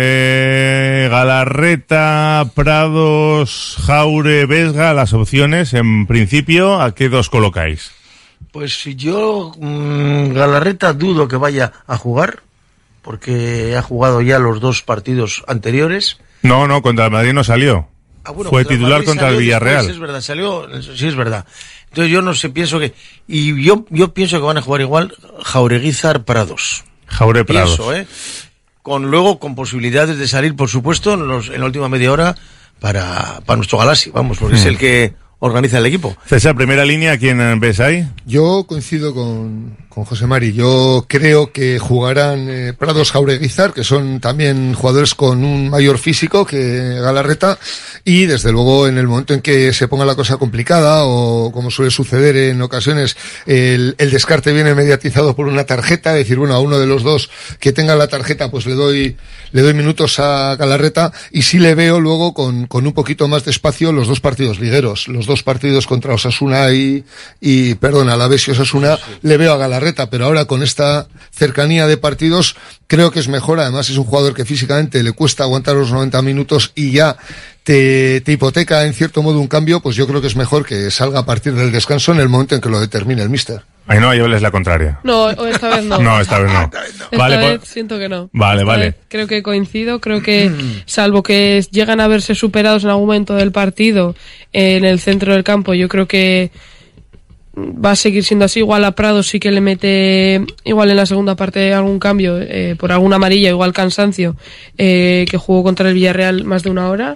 Speaker 8: Galarreta, Prados, Jaure, Vesga, las opciones, en principio, ¿a qué dos colocáis?
Speaker 22: Pues yo, Galarreta dudo que vaya a jugar, porque ha jugado ya los dos partidos anteriores.
Speaker 8: No, contra el Madrid no salió.
Speaker 22: Bueno,
Speaker 8: fue titular contra el Villarreal.
Speaker 22: Después, es verdad, salió, sí es verdad. Entonces yo no sé, pienso que... Y yo pienso que van a jugar igual Jaureguizar Prados.
Speaker 8: Jaure Prados.
Speaker 22: Pienso, luego con posibilidades de salir, por supuesto, en la última media hora para nuestro Galassi, vamos, porque es el que organiza el equipo.
Speaker 8: César, primera línea, ¿quién ves ahí?
Speaker 21: Yo coincido con José Mari. Yo creo que jugarán Prados, Jaureguizar, que son también jugadores con un mayor físico que Galarreta, y desde luego en el momento en que se ponga la cosa complicada, o como suele suceder en ocasiones, el descarte viene mediatizado por una tarjeta, es decir, bueno, a uno de los dos que tenga la tarjeta pues le doy minutos a Galarreta, y sí le veo luego con un poquito más de espacio los dos partidos ligueros, los dos partidos contra Osasuna y Alavés y Osasuna, le veo a Galarreta Galarreta, pero ahora con esta cercanía de partidos creo que es mejor. Además es un jugador que físicamente le cuesta aguantar los 90 minutos y ya te hipoteca en cierto modo un cambio. Pues yo creo que es mejor que salga a partir del descanso en el momento en que lo determine el míster.
Speaker 8: Ay, no, yo les la contraria.
Speaker 2: No, esta vez no.
Speaker 8: No, esta vez no.
Speaker 2: Esta vez siento que no.
Speaker 8: Vale,
Speaker 2: Esta vez creo que coincido, creo que salvo que llegan a verse superados en algún momento del partido en el centro del campo, yo creo que va a seguir siendo así. Igual a Prado sí que le mete, igual en la segunda parte algún cambio, por alguna amarilla, igual cansancio, que jugó contra el Villarreal más de una hora,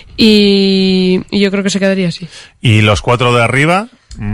Speaker 2: y yo creo que se quedaría así.
Speaker 8: ¿Y los 4 de arriba?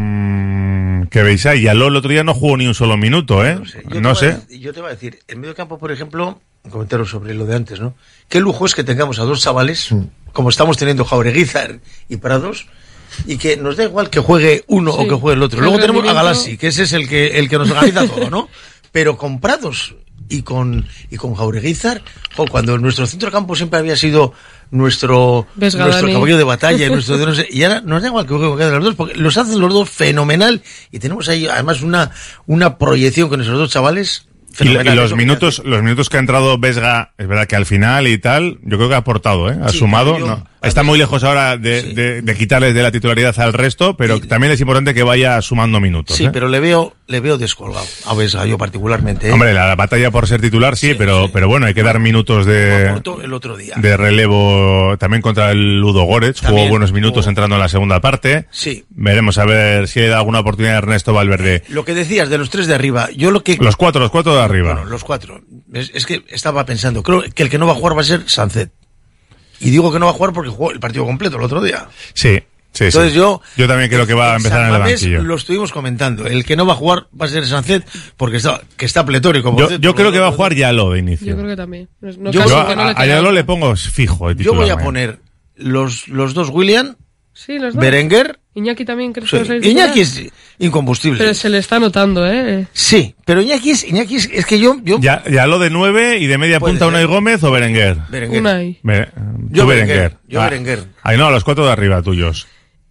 Speaker 8: ¿Qué veis ahí? Yaló el otro día no jugó ni un solo minuto, ¿eh? No sé.
Speaker 22: Yo te voy a decir, en medio campo, por ejemplo, comentaros sobre lo de antes, ¿no? Qué lujo es que tengamos a 2 chavales, como estamos teniendo Jaureguizar y Prados, y que nos da igual que juegue uno o que juegue el otro. Luego tenemos a Galassi, que ese es el que nos organiza todo, ¿no? Pero con Prados y con Jaureguizar, cuando nuestro centro de campo siempre había sido nuestro caballo de batalla y ahora nos da igual que jueguen los dos, porque los hacen los dos fenomenal, y tenemos ahí además una proyección con esos 2 chavales.
Speaker 8: Y los minutos que ha entrado Vesga, es verdad que al final y tal, yo creo que ha aportado, ha sumado. Está muy lejos ahora de quitarles de la titularidad al resto, pero también es importante que vaya sumando minutos.
Speaker 22: Sí, pero le veo descolgado a Vesga, yo particularmente.
Speaker 8: Hombre, la batalla por ser titular pero bueno, hay que dar minutos
Speaker 22: el otro día
Speaker 8: de relevo también contra el Ludo Goretz. Jugó buenos minutos entrando en la segunda parte.
Speaker 22: Sí.
Speaker 8: Veremos a ver si le da alguna oportunidad a Ernesto Valverde.
Speaker 22: Lo que decías de los 3 de arriba,
Speaker 8: Los cuatro de arriba.
Speaker 22: Bueno, los 4. Es que estaba pensando, creo que el que no va a jugar va a ser Sancet. Y digo que no va a jugar porque jugó el partido completo el otro día.
Speaker 8: Sí.
Speaker 22: Entonces yo
Speaker 8: también creo que va a empezar en el banquillo.
Speaker 22: Lo estuvimos comentando. El que no va a jugar va a ser Sancet porque está pletórico.
Speaker 8: Yo creo que va a jugar Yaló de inicio.
Speaker 2: Yo creo que también.
Speaker 8: A Yaló le pongo fijo.
Speaker 22: Yo voy a poner los 2 William,
Speaker 2: sí, los 2.
Speaker 22: Berenguer.
Speaker 2: Iñaki también creo
Speaker 22: que Iñaki es incombustible.
Speaker 2: Pero se le está notando,
Speaker 22: Sí, pero Iñaki es que yo...
Speaker 8: Ya lo de 9 y de media punta Unai Gómez o Berenguer.
Speaker 2: Unai.
Speaker 22: Yo Berenguer.
Speaker 8: Ahí no, a los 4 de arriba tuyos.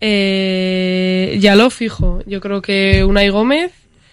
Speaker 2: Ya lo fijo. Yo creo que Unai Gómez.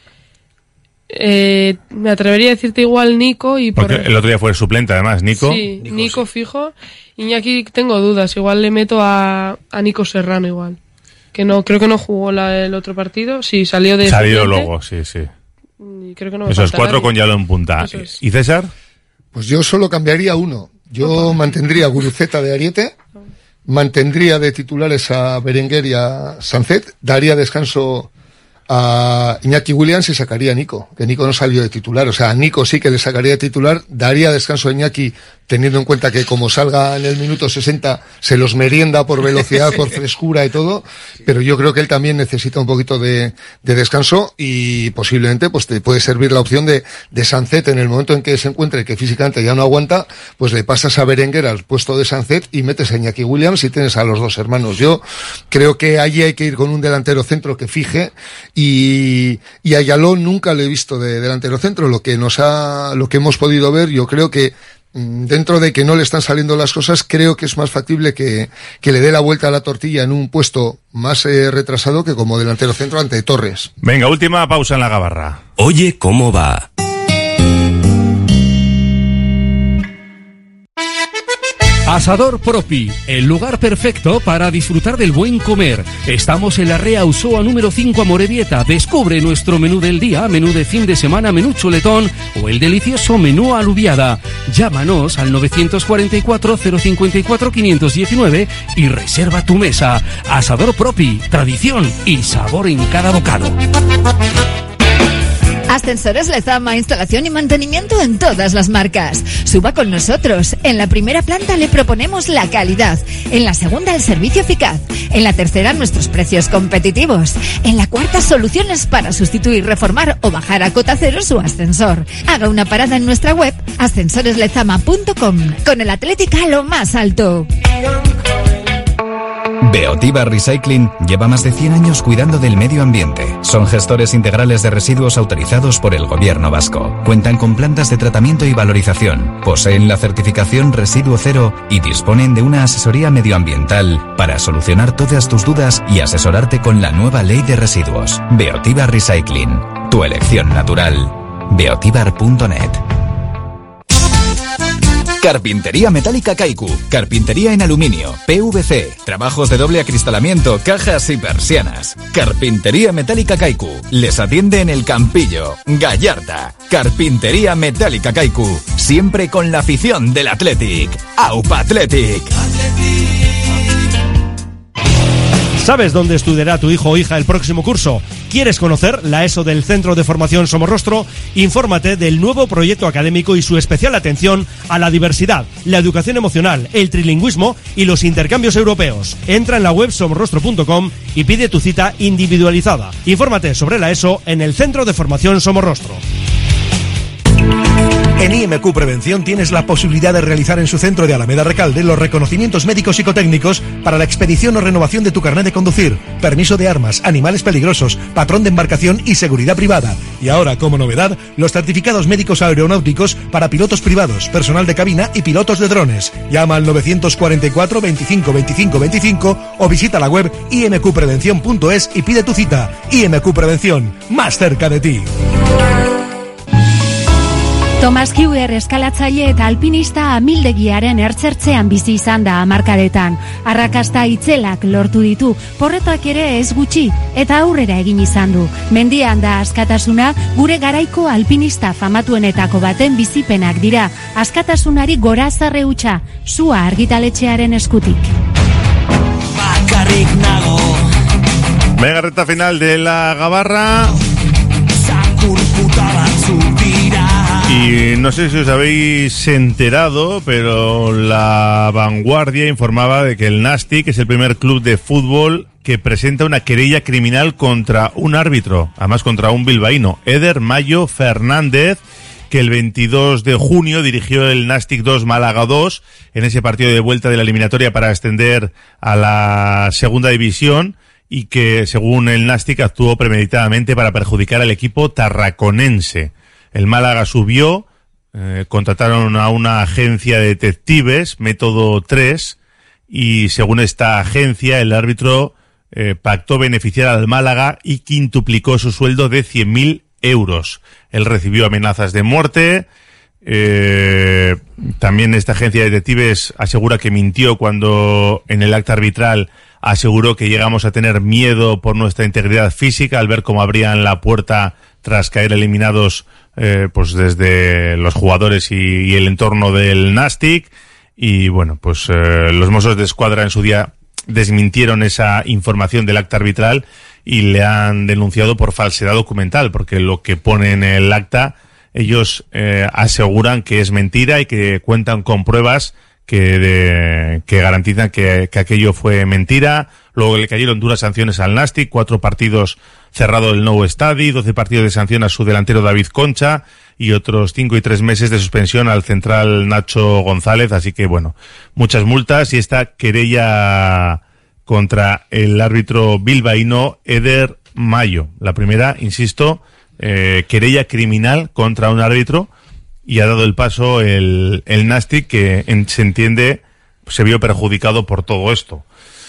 Speaker 2: Me atrevería a decirte igual Nico y
Speaker 8: porque el otro día fue el suplente además, Nico.
Speaker 2: Sí, Nico fijo. Iñaki tengo dudas, igual le meto a Nico Serrano igual. Que no, creo que no jugó el otro partido. Sí, salió
Speaker 8: luego, sí.
Speaker 2: Y creo que no me
Speaker 8: Esos 4 con Yaló en punta. ¿Y César?
Speaker 21: Pues yo solo cambiaría uno. Yo mantendría a Guruceta de ariete, mantendría de titulares a Berenguer y a Sancet, daría descanso a Iñaki Williams y sacaría a Nico, que Nico no salió de titular. O sea, a Nico sí que le sacaría de titular, daría descanso a Iñaki, teniendo en cuenta que como salga en el minuto 60 se los merienda por velocidad, por frescura y todo, pero yo creo que él también necesita un poquito de descanso, y posiblemente pues te puede servir la opción de Sancet en el momento en que se encuentre que físicamente ya no aguanta, pues le pasas a Berenguer al puesto de Sancet y metes a Iñaki Williams y tienes a los 2 hermanos. Yo creo que allí hay que ir con un delantero centro que fije, y a Yaló nunca le he visto de delantero centro. Lo que hemos podido ver, yo creo que dentro de que no le están saliendo las cosas, creo que es más factible que le dé la vuelta a la tortilla en un puesto más retrasado que como delantero centro ante Torres.
Speaker 8: Venga, última pausa en la gabarra.
Speaker 7: Oye, ¿cómo va?
Speaker 1: Asador Propi, el lugar perfecto para disfrutar del buen comer. Estamos en la Rea Ausoa número 5 Amorebieta. Descubre nuestro menú del día, menú de fin de semana, menú chuletón o el delicioso menú alubiada. Llámanos al 944 054 519 y reserva tu mesa. Asador Propi, tradición y sabor en cada bocado.
Speaker 3: Ascensores Lezama, instalación y mantenimiento en todas las marcas. Suba con nosotros. En la primera planta le proponemos la calidad. En la segunda, el servicio eficaz. En la tercera, nuestros precios competitivos. En la cuarta, soluciones para sustituir, reformar o bajar a cota cero su ascensor. Haga una parada en nuestra web ascensoreslezama.com, con el Atlético a lo más alto.
Speaker 15: Beotiva Recycling lleva más de 100 años cuidando del medio ambiente. Son gestores integrales de residuos autorizados por el Gobierno vasco. Cuentan con plantas de tratamiento y valorización. Poseen la certificación Residuo Cero y disponen de una asesoría medioambiental para solucionar todas tus dudas y asesorarte con la nueva ley de residuos. Beotiva Recycling. Tu elección natural. Beotibar.net. Carpintería Metálica Kaiku. Carpintería en aluminio, PVC, trabajos de doble acristalamiento, cajas y persianas. Carpintería Metálica Kaiku. Les atiende en el Campillo, Gallarta. Carpintería Metálica Kaiku. Siempre con la afición del Athletic. AUPA Athletic.
Speaker 13: ¿Sabes dónde estudiará tu hijo o hija el próximo curso? ¿Quieres conocer la ESO del Centro de Formación Somorrostro? Infórmate del nuevo proyecto académico y su especial atención a la diversidad, la educación emocional, el trilingüismo y los intercambios europeos. Entra en la web somorrostro.com y pide tu cita individualizada. Infórmate sobre la ESO en el Centro de Formación Somorrostro.
Speaker 4: En IMQ Prevención tienes la posibilidad de realizar en su centro de Alameda Recalde los reconocimientos médicos psicotécnicos para la expedición o renovación de tu carnet de conducir, permiso de armas, animales peligrosos, patrón de embarcación y seguridad privada. Y ahora, como novedad, los certificados médicos aeronáuticos para pilotos privados, personal de cabina y pilotos de drones. Llama al 944 25 25 25 o visita la web imqprevención.es y pide tu cita. IMQ Prevención, más cerca de ti.
Speaker 9: Thomas Heuer eskalatzaile eta alpinista amildegiaren ertzertzean bizi izan da hamarkadetan. Arrakasta itzelak lortu ditu, porretak ere ez gutxi, eta aurrera egin izan du. Mendian da askatasuna, gure garaiko alpinista famatuenetako baten bizipenak dira. Askatasunari gorazarre hutsa, Sua argitaletxearen eskutik.
Speaker 8: Bakarrik nago. Venga, recta final de la Gabarra. Y no sé si os habéis enterado, pero La Vanguardia informaba de que el Nastic es el primer club de fútbol que presenta una querella criminal contra un árbitro, además contra un bilbaíno, Eder Mayo Fernández, que el 22 de junio dirigió el Nastic 2 Málaga 2 en ese partido de vuelta de la eliminatoria para ascender a la segunda división, y que, según el Nastic, actuó premeditadamente para perjudicar al equipo tarraconense. El Málaga subió, contrataron a una agencia de detectives, Método 3, y según esta agencia, el árbitro pactó beneficiar al Málaga y quintuplicó su sueldo de 100.000 euros. Él recibió amenazas de muerte. También esta agencia de detectives asegura que mintió cuando en el acta arbitral aseguró que llegamos a tener miedo por nuestra integridad física al ver cómo abrían la puerta tras caer eliminados pues desde los jugadores y el entorno del Nastic. Y bueno, pues los Mossos de Escuadra en su día desmintieron esa información del acta arbitral y le han denunciado por falsedad documental, porque lo que pone en el acta ellos aseguran que es mentira y que cuentan con pruebas que garantizan que aquello fue mentira. Luego le cayeron duras sanciones al Nastic, 4 partidos cerrado el Nou Estadi, 12 partidos de sanción a su delantero David Concha y otros 5 y 3 meses de suspensión al central Nacho González. Así que bueno, muchas multas y esta querella contra el árbitro bilbaíno Eder Mayo. La primera, insisto, querella criminal contra un árbitro, y ha dado el paso el Nastic, que se entiende se vio perjudicado por todo esto.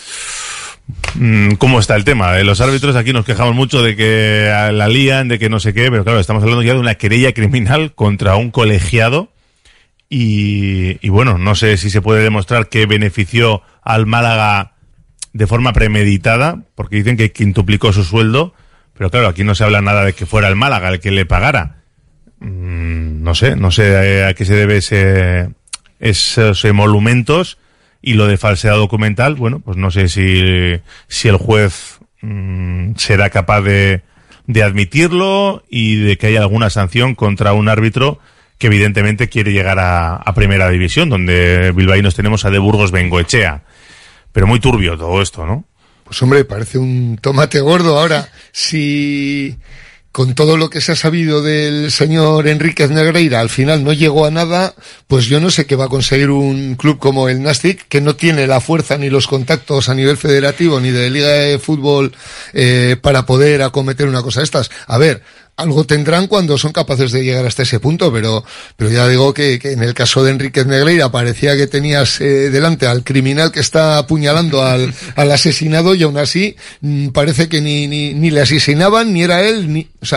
Speaker 8: ¿Cómo está el tema? Los árbitros aquí nos quejamos mucho de que la lían, de que no sé qué, pero claro, estamos hablando ya de una querella criminal contra un colegiado y bueno, no sé si se puede demostrar que benefició al Málaga de forma premeditada, porque dicen que quintuplicó su sueldo, pero claro, aquí no se habla nada de que fuera el Málaga el que le pagara. No sé a qué se debe esos emolumentos. Y lo de falsedad documental, bueno, pues no sé si el juez será capaz de admitirlo y de que haya alguna sanción contra un árbitro que evidentemente quiere llegar a primera división, donde bilbaínos tenemos a De Burgos Bengoechea. Pero muy turbio todo esto, ¿no?
Speaker 21: Pues hombre, parece un tomate gordo. Ahora, si con todo lo que se ha sabido del señor Enríquez Negreira al final no llegó a nada, pues yo no sé qué va a conseguir un club como el Nastic, que no tiene la fuerza ni los contactos a nivel federativo ni de liga de fútbol para poder acometer una cosa de estas. A ver, algo tendrán cuando son capaces de llegar hasta ese punto, pero ya digo que en el caso de Enríquez Negreira parecía que tenías delante al criminal que está apuñalando al asesinado, y aún así parece que ni le asesinaban, ni era él, o sea,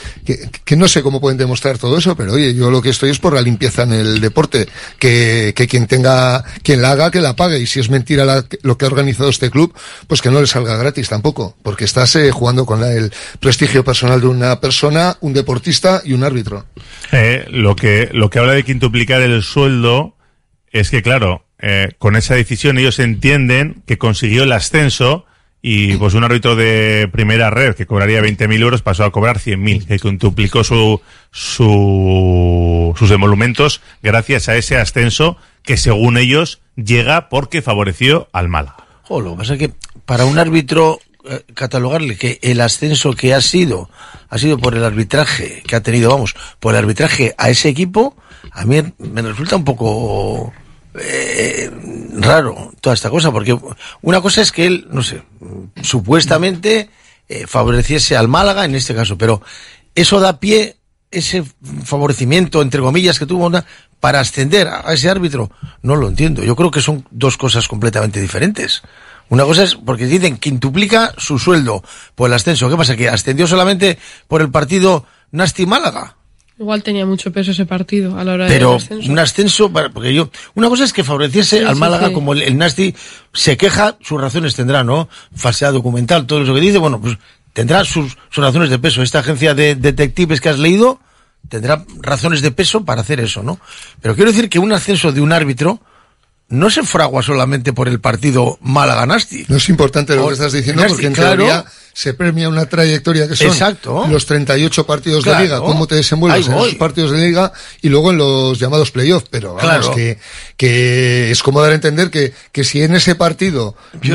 Speaker 21: que no sé cómo pueden demostrar todo eso, pero oye, yo lo que estoy es por la limpieza en el deporte, que quien la haga, que la pague, y si es mentira lo que ha organizado este club, pues que no le salga gratis tampoco, porque estás jugando con el prestigio personal de una persona, un deportista y un árbitro.
Speaker 8: Lo que habla de quintuplicar el sueldo es que, claro, con esa decisión ellos entienden que consiguió el ascenso y pues un árbitro de primera red que cobraría 20.000 euros pasó a cobrar 100.000, que quintuplicó sus emolumentos gracias a ese ascenso que, según ellos, llega porque favoreció al Málaga.
Speaker 22: Lo que pasa es que para un árbitro catalogarle que el ascenso que ha sido por el arbitraje que ha tenido, por el arbitraje a ese equipo, a mí me resulta un poco raro toda esta cosa, porque una cosa es que él, no sé, supuestamente favoreciese al Málaga en este caso, pero eso da pie, ese favorecimiento, entre comillas, que tuvo para ascender a ese árbitro, no lo entiendo. Yo creo que son dos cosas completamente diferentes. Una cosa es porque dicen quintuplica su sueldo por el ascenso. ¿Qué pasa? ¿Que ascendió solamente por el partido Nasti-Málaga?
Speaker 2: Igual tenía mucho peso ese partido a la hora del ascenso. Pero
Speaker 22: un ascenso, porque una cosa es que favoreciese al Málaga, como el Nasti se queja, sus razones tendrá, ¿no? Falsedad documental, todo eso que dice, pues tendrá sus razones de peso. Esta agencia de detectives que has leído tendrá razones de peso para hacer eso, ¿no? Pero quiero decir que un ascenso de un árbitro no se fragua solamente por el partido Málaga-Nasti.
Speaker 21: No es importante lo que estás diciendo, Nasti, porque en teoría se premia una trayectoria que son los 38 partidos de Liga, cómo te desenvuelves en esos partidos de Liga y luego en los llamados playoffs, pero vamos, que es como dar a entender que si en ese partido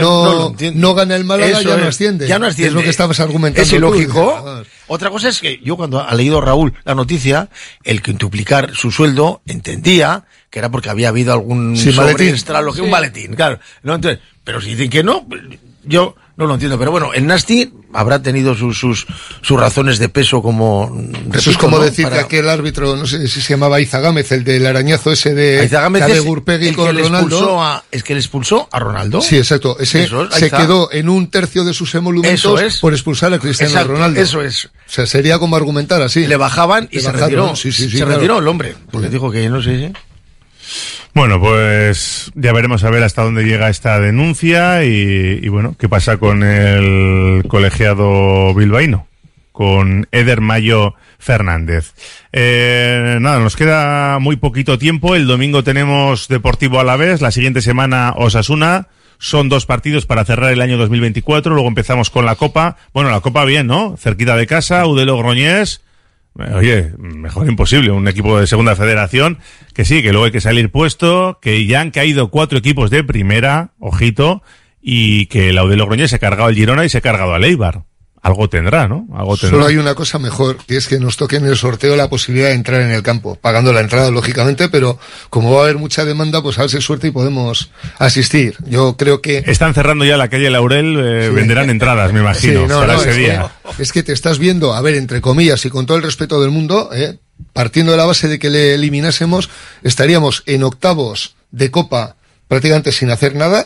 Speaker 21: no gana el Málaga, ya no asciende.
Speaker 22: Ya no asciende.
Speaker 21: Es lo que estabas argumentando.
Speaker 22: Es ilógico. Otra cosa es que yo, cuando ha leído Raúl la noticia, el quintuplicar su sueldo, entendía que era porque había habido algún sobre extra, un maletín, claro. No, entonces, pero si dicen que no, yo no lo entiendo. Pero bueno, el Nasti habrá tenido sus razones de peso, como...
Speaker 21: Repito, eso es como decir que aquel árbitro, no sé si se llamaba Aizagámez, el del arañazo ese de Gurpegui con Ronaldo.
Speaker 22: Es que le expulsó a Ronaldo.
Speaker 21: Sí, exacto. Ese se quedó en un tercio de sus emolumentos por expulsar a Cristiano Ronaldo.
Speaker 22: Eso es.
Speaker 21: O sea, sería como argumentar así.
Speaker 22: Le bajaban y se retiró. Se retiró el hombre. Porque dijo que no sé.
Speaker 8: Bueno, pues ya veremos a ver hasta dónde llega esta denuncia y bueno, qué pasa con el colegiado bilbaíno, con Eder Mayo Fernández. Nada, nos queda muy poquito tiempo. El domingo tenemos Deportivo Alavés, la siguiente semana Osasuna. Son 2 partidos para cerrar el año 2024. Luego empezamos con la Copa. Bueno, la Copa bien, ¿no? Cerquita de casa, UD Logroñés. Oye, mejor imposible, un equipo de segunda federación, que sí, que luego hay que salir puesto, que ya han caído 4 equipos de primera, ojito, y que la UD Logroñés se ha cargado al Girona y se ha cargado al Eibar. Algo tendrá, ¿no? Algo tendrá.
Speaker 21: Solo hay una cosa mejor, que es que nos toque en el sorteo la posibilidad de entrar en el campo, pagando la entrada, lógicamente, pero como va a haber mucha demanda, pues a ver si es suerte y podemos asistir. Yo creo que...
Speaker 8: Están cerrando ya la calle Laurel, venderán entradas, me imagino, para ese día.
Speaker 21: Es que te estás viendo, a ver, entre comillas, y con todo el respeto del mundo, partiendo de la base de que le eliminásemos, estaríamos en octavos de Copa prácticamente sin hacer nada,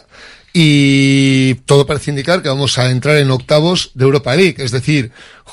Speaker 21: y todo parece indicar que vamos a entrar en octavos de Europa League. Es decir,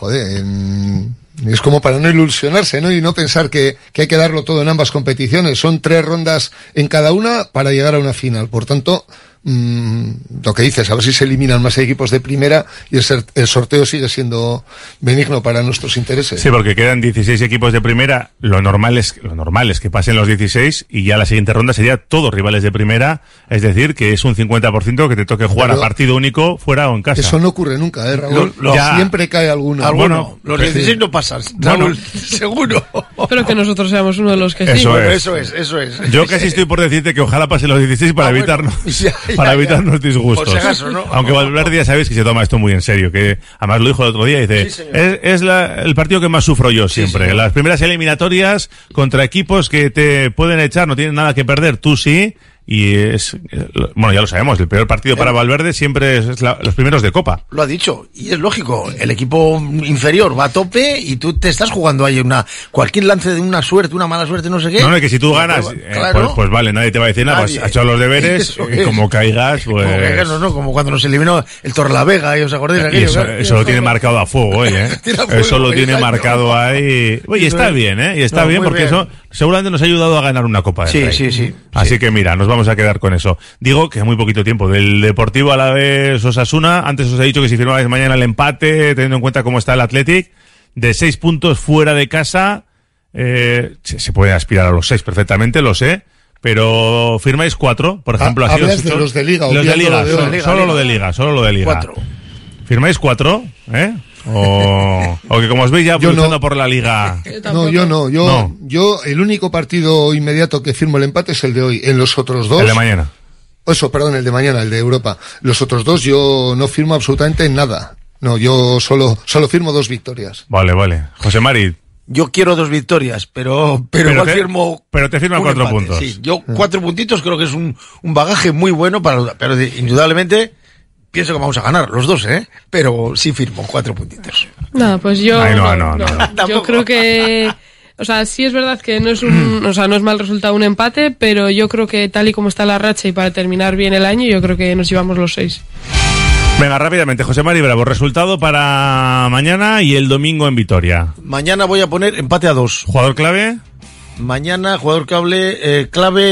Speaker 21: es como para no ilusionarse, ¿no? Y no pensar que hay que darlo todo en ambas competiciones. Son 3 rondas en cada una para llegar a una final. Por tanto, lo que dices, a ver si se eliminan más equipos de primera y el sorteo sigue siendo benigno para nuestros intereses.
Speaker 8: Sí, porque quedan 16 equipos de primera. Lo normal es que pasen los 16 y ya la siguiente ronda sería todos rivales de primera. Es decir, que es un 50% que te toque jugar a partido único fuera o en casa.
Speaker 21: Eso no ocurre nunca, Raúl. Siempre cae alguno.
Speaker 22: Bueno, los 16 no pasan, Raúl, seguro.
Speaker 2: Espero que nosotros seamos uno de los que
Speaker 22: eso es.
Speaker 8: Yo casi estoy por decirte que ojalá pasen los 16 para evitarnos evitarnos disgustos.
Speaker 22: Por si acaso, ¿no?
Speaker 8: Aunque Valverde ya sabéis que se toma esto muy en serio, que además lo dijo el otro día, dice, es el partido que más sufro yo siempre. Las primeras eliminatorias contra equipos que te pueden echar, no tienen nada que perder, tú sí, y es, bueno, ya lo sabemos, el peor partido para Valverde siempre es los primeros de Copa.
Speaker 22: Lo ha dicho, y es lógico, el equipo inferior va a tope y tú te estás jugando ahí cualquier lance de una suerte, una mala suerte, no sé qué.
Speaker 8: No, que si tú ganas,
Speaker 22: claro,
Speaker 8: pues vale, nadie te va a decir nada, pues has hecho los deberes, y como caigas, pues...
Speaker 22: Como caigas, no, como cuando nos eliminó el Torrelavega, y os acordáis de aquello.
Speaker 8: Eso lo tiene marcado a fuego, eso lo tiene marcado ahí. Oye, está bien, y está bien porque eso seguramente nos ha ayudado a ganar una Copa del Rey.
Speaker 22: Sí.
Speaker 8: Así que mira, nos vamos a quedar con eso. Digo que muy poquito tiempo. Del Deportivo Alavés Osasuna, antes os he dicho que si firmabais mañana el empate, teniendo en cuenta cómo está el Athletic, de 6 puntos fuera de casa, se puede aspirar a los 6 perfectamente, lo sé, pero firmáis 4, por ejemplo. Así
Speaker 21: hablas de los de Liga.
Speaker 8: Los de Liga, solo lo de Liga.
Speaker 22: 4.
Speaker 8: ¿Firmáis 4? O que como os veis ya luchando por la Liga.
Speaker 21: No, yo no. Yo el único partido inmediato que firmo el empate es el de hoy. En los otros 2...
Speaker 8: El de mañana.
Speaker 21: El de mañana, el de Europa. Los otros 2 yo no firmo absolutamente nada. No, yo solo firmo 2 victorias.
Speaker 8: Vale. José Mari.
Speaker 22: Yo quiero 2 victorias, pero igual firmo...
Speaker 8: Pero te firman 4 puntos.
Speaker 22: Sí, yo 4 puntitos creo que es un bagaje muy bueno pero indudablemente... Pienso que vamos a ganar los 2, pero sí firmo 4 puntitos.
Speaker 2: No, pues yo...
Speaker 8: No.
Speaker 2: Yo creo que... O sea, sí es verdad que no es no es mal resultado un empate, pero yo creo que tal y como está la racha y para terminar bien el año, yo creo que nos llevamos los 6.
Speaker 8: Venga, rápidamente, José Mari Bravo, resultado para mañana y el domingo en Vitoria.
Speaker 22: Mañana voy a poner empate a 2.
Speaker 8: ¿Jugador clave?
Speaker 22: Mañana, jugador clave,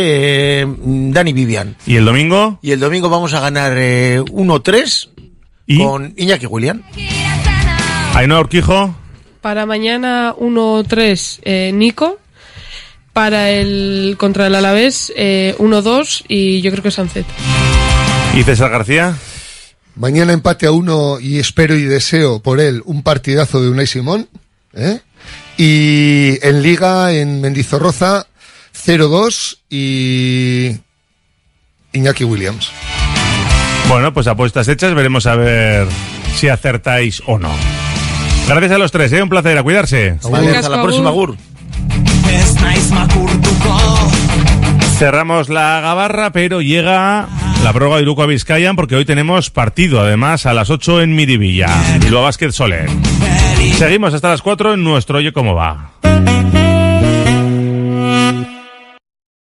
Speaker 22: Dani Vivian.
Speaker 8: ¿Y el domingo?
Speaker 22: Y el domingo vamos a ganar 1-3 con Iñaki William.
Speaker 8: ¿Ainhoa Urquijo?
Speaker 2: Para mañana 1-3 Nico. Para contra el Alavés 1-2 y yo creo que Sancet.
Speaker 8: ¿Y César García?
Speaker 21: Mañana empate a 1 y espero y deseo por él un partidazo de Unai Simón. Y en Liga, en Mendizorroza, 0-2 y Iñaki Williams.
Speaker 8: Bueno, pues apuestas hechas, veremos a ver si acertáis o no. Gracias a los 3, un placer, a cuidarse.
Speaker 22: Vale, hasta la próxima, Gur.
Speaker 8: Cerramos la gabarra, pero llega la prórroga de Iruko a Vizcayan porque hoy tenemos partido, además, a las 8 en Miribilla. Bilbao Basket Soler. Seguimos hasta las 4 en nuestro Oye Cómo Va.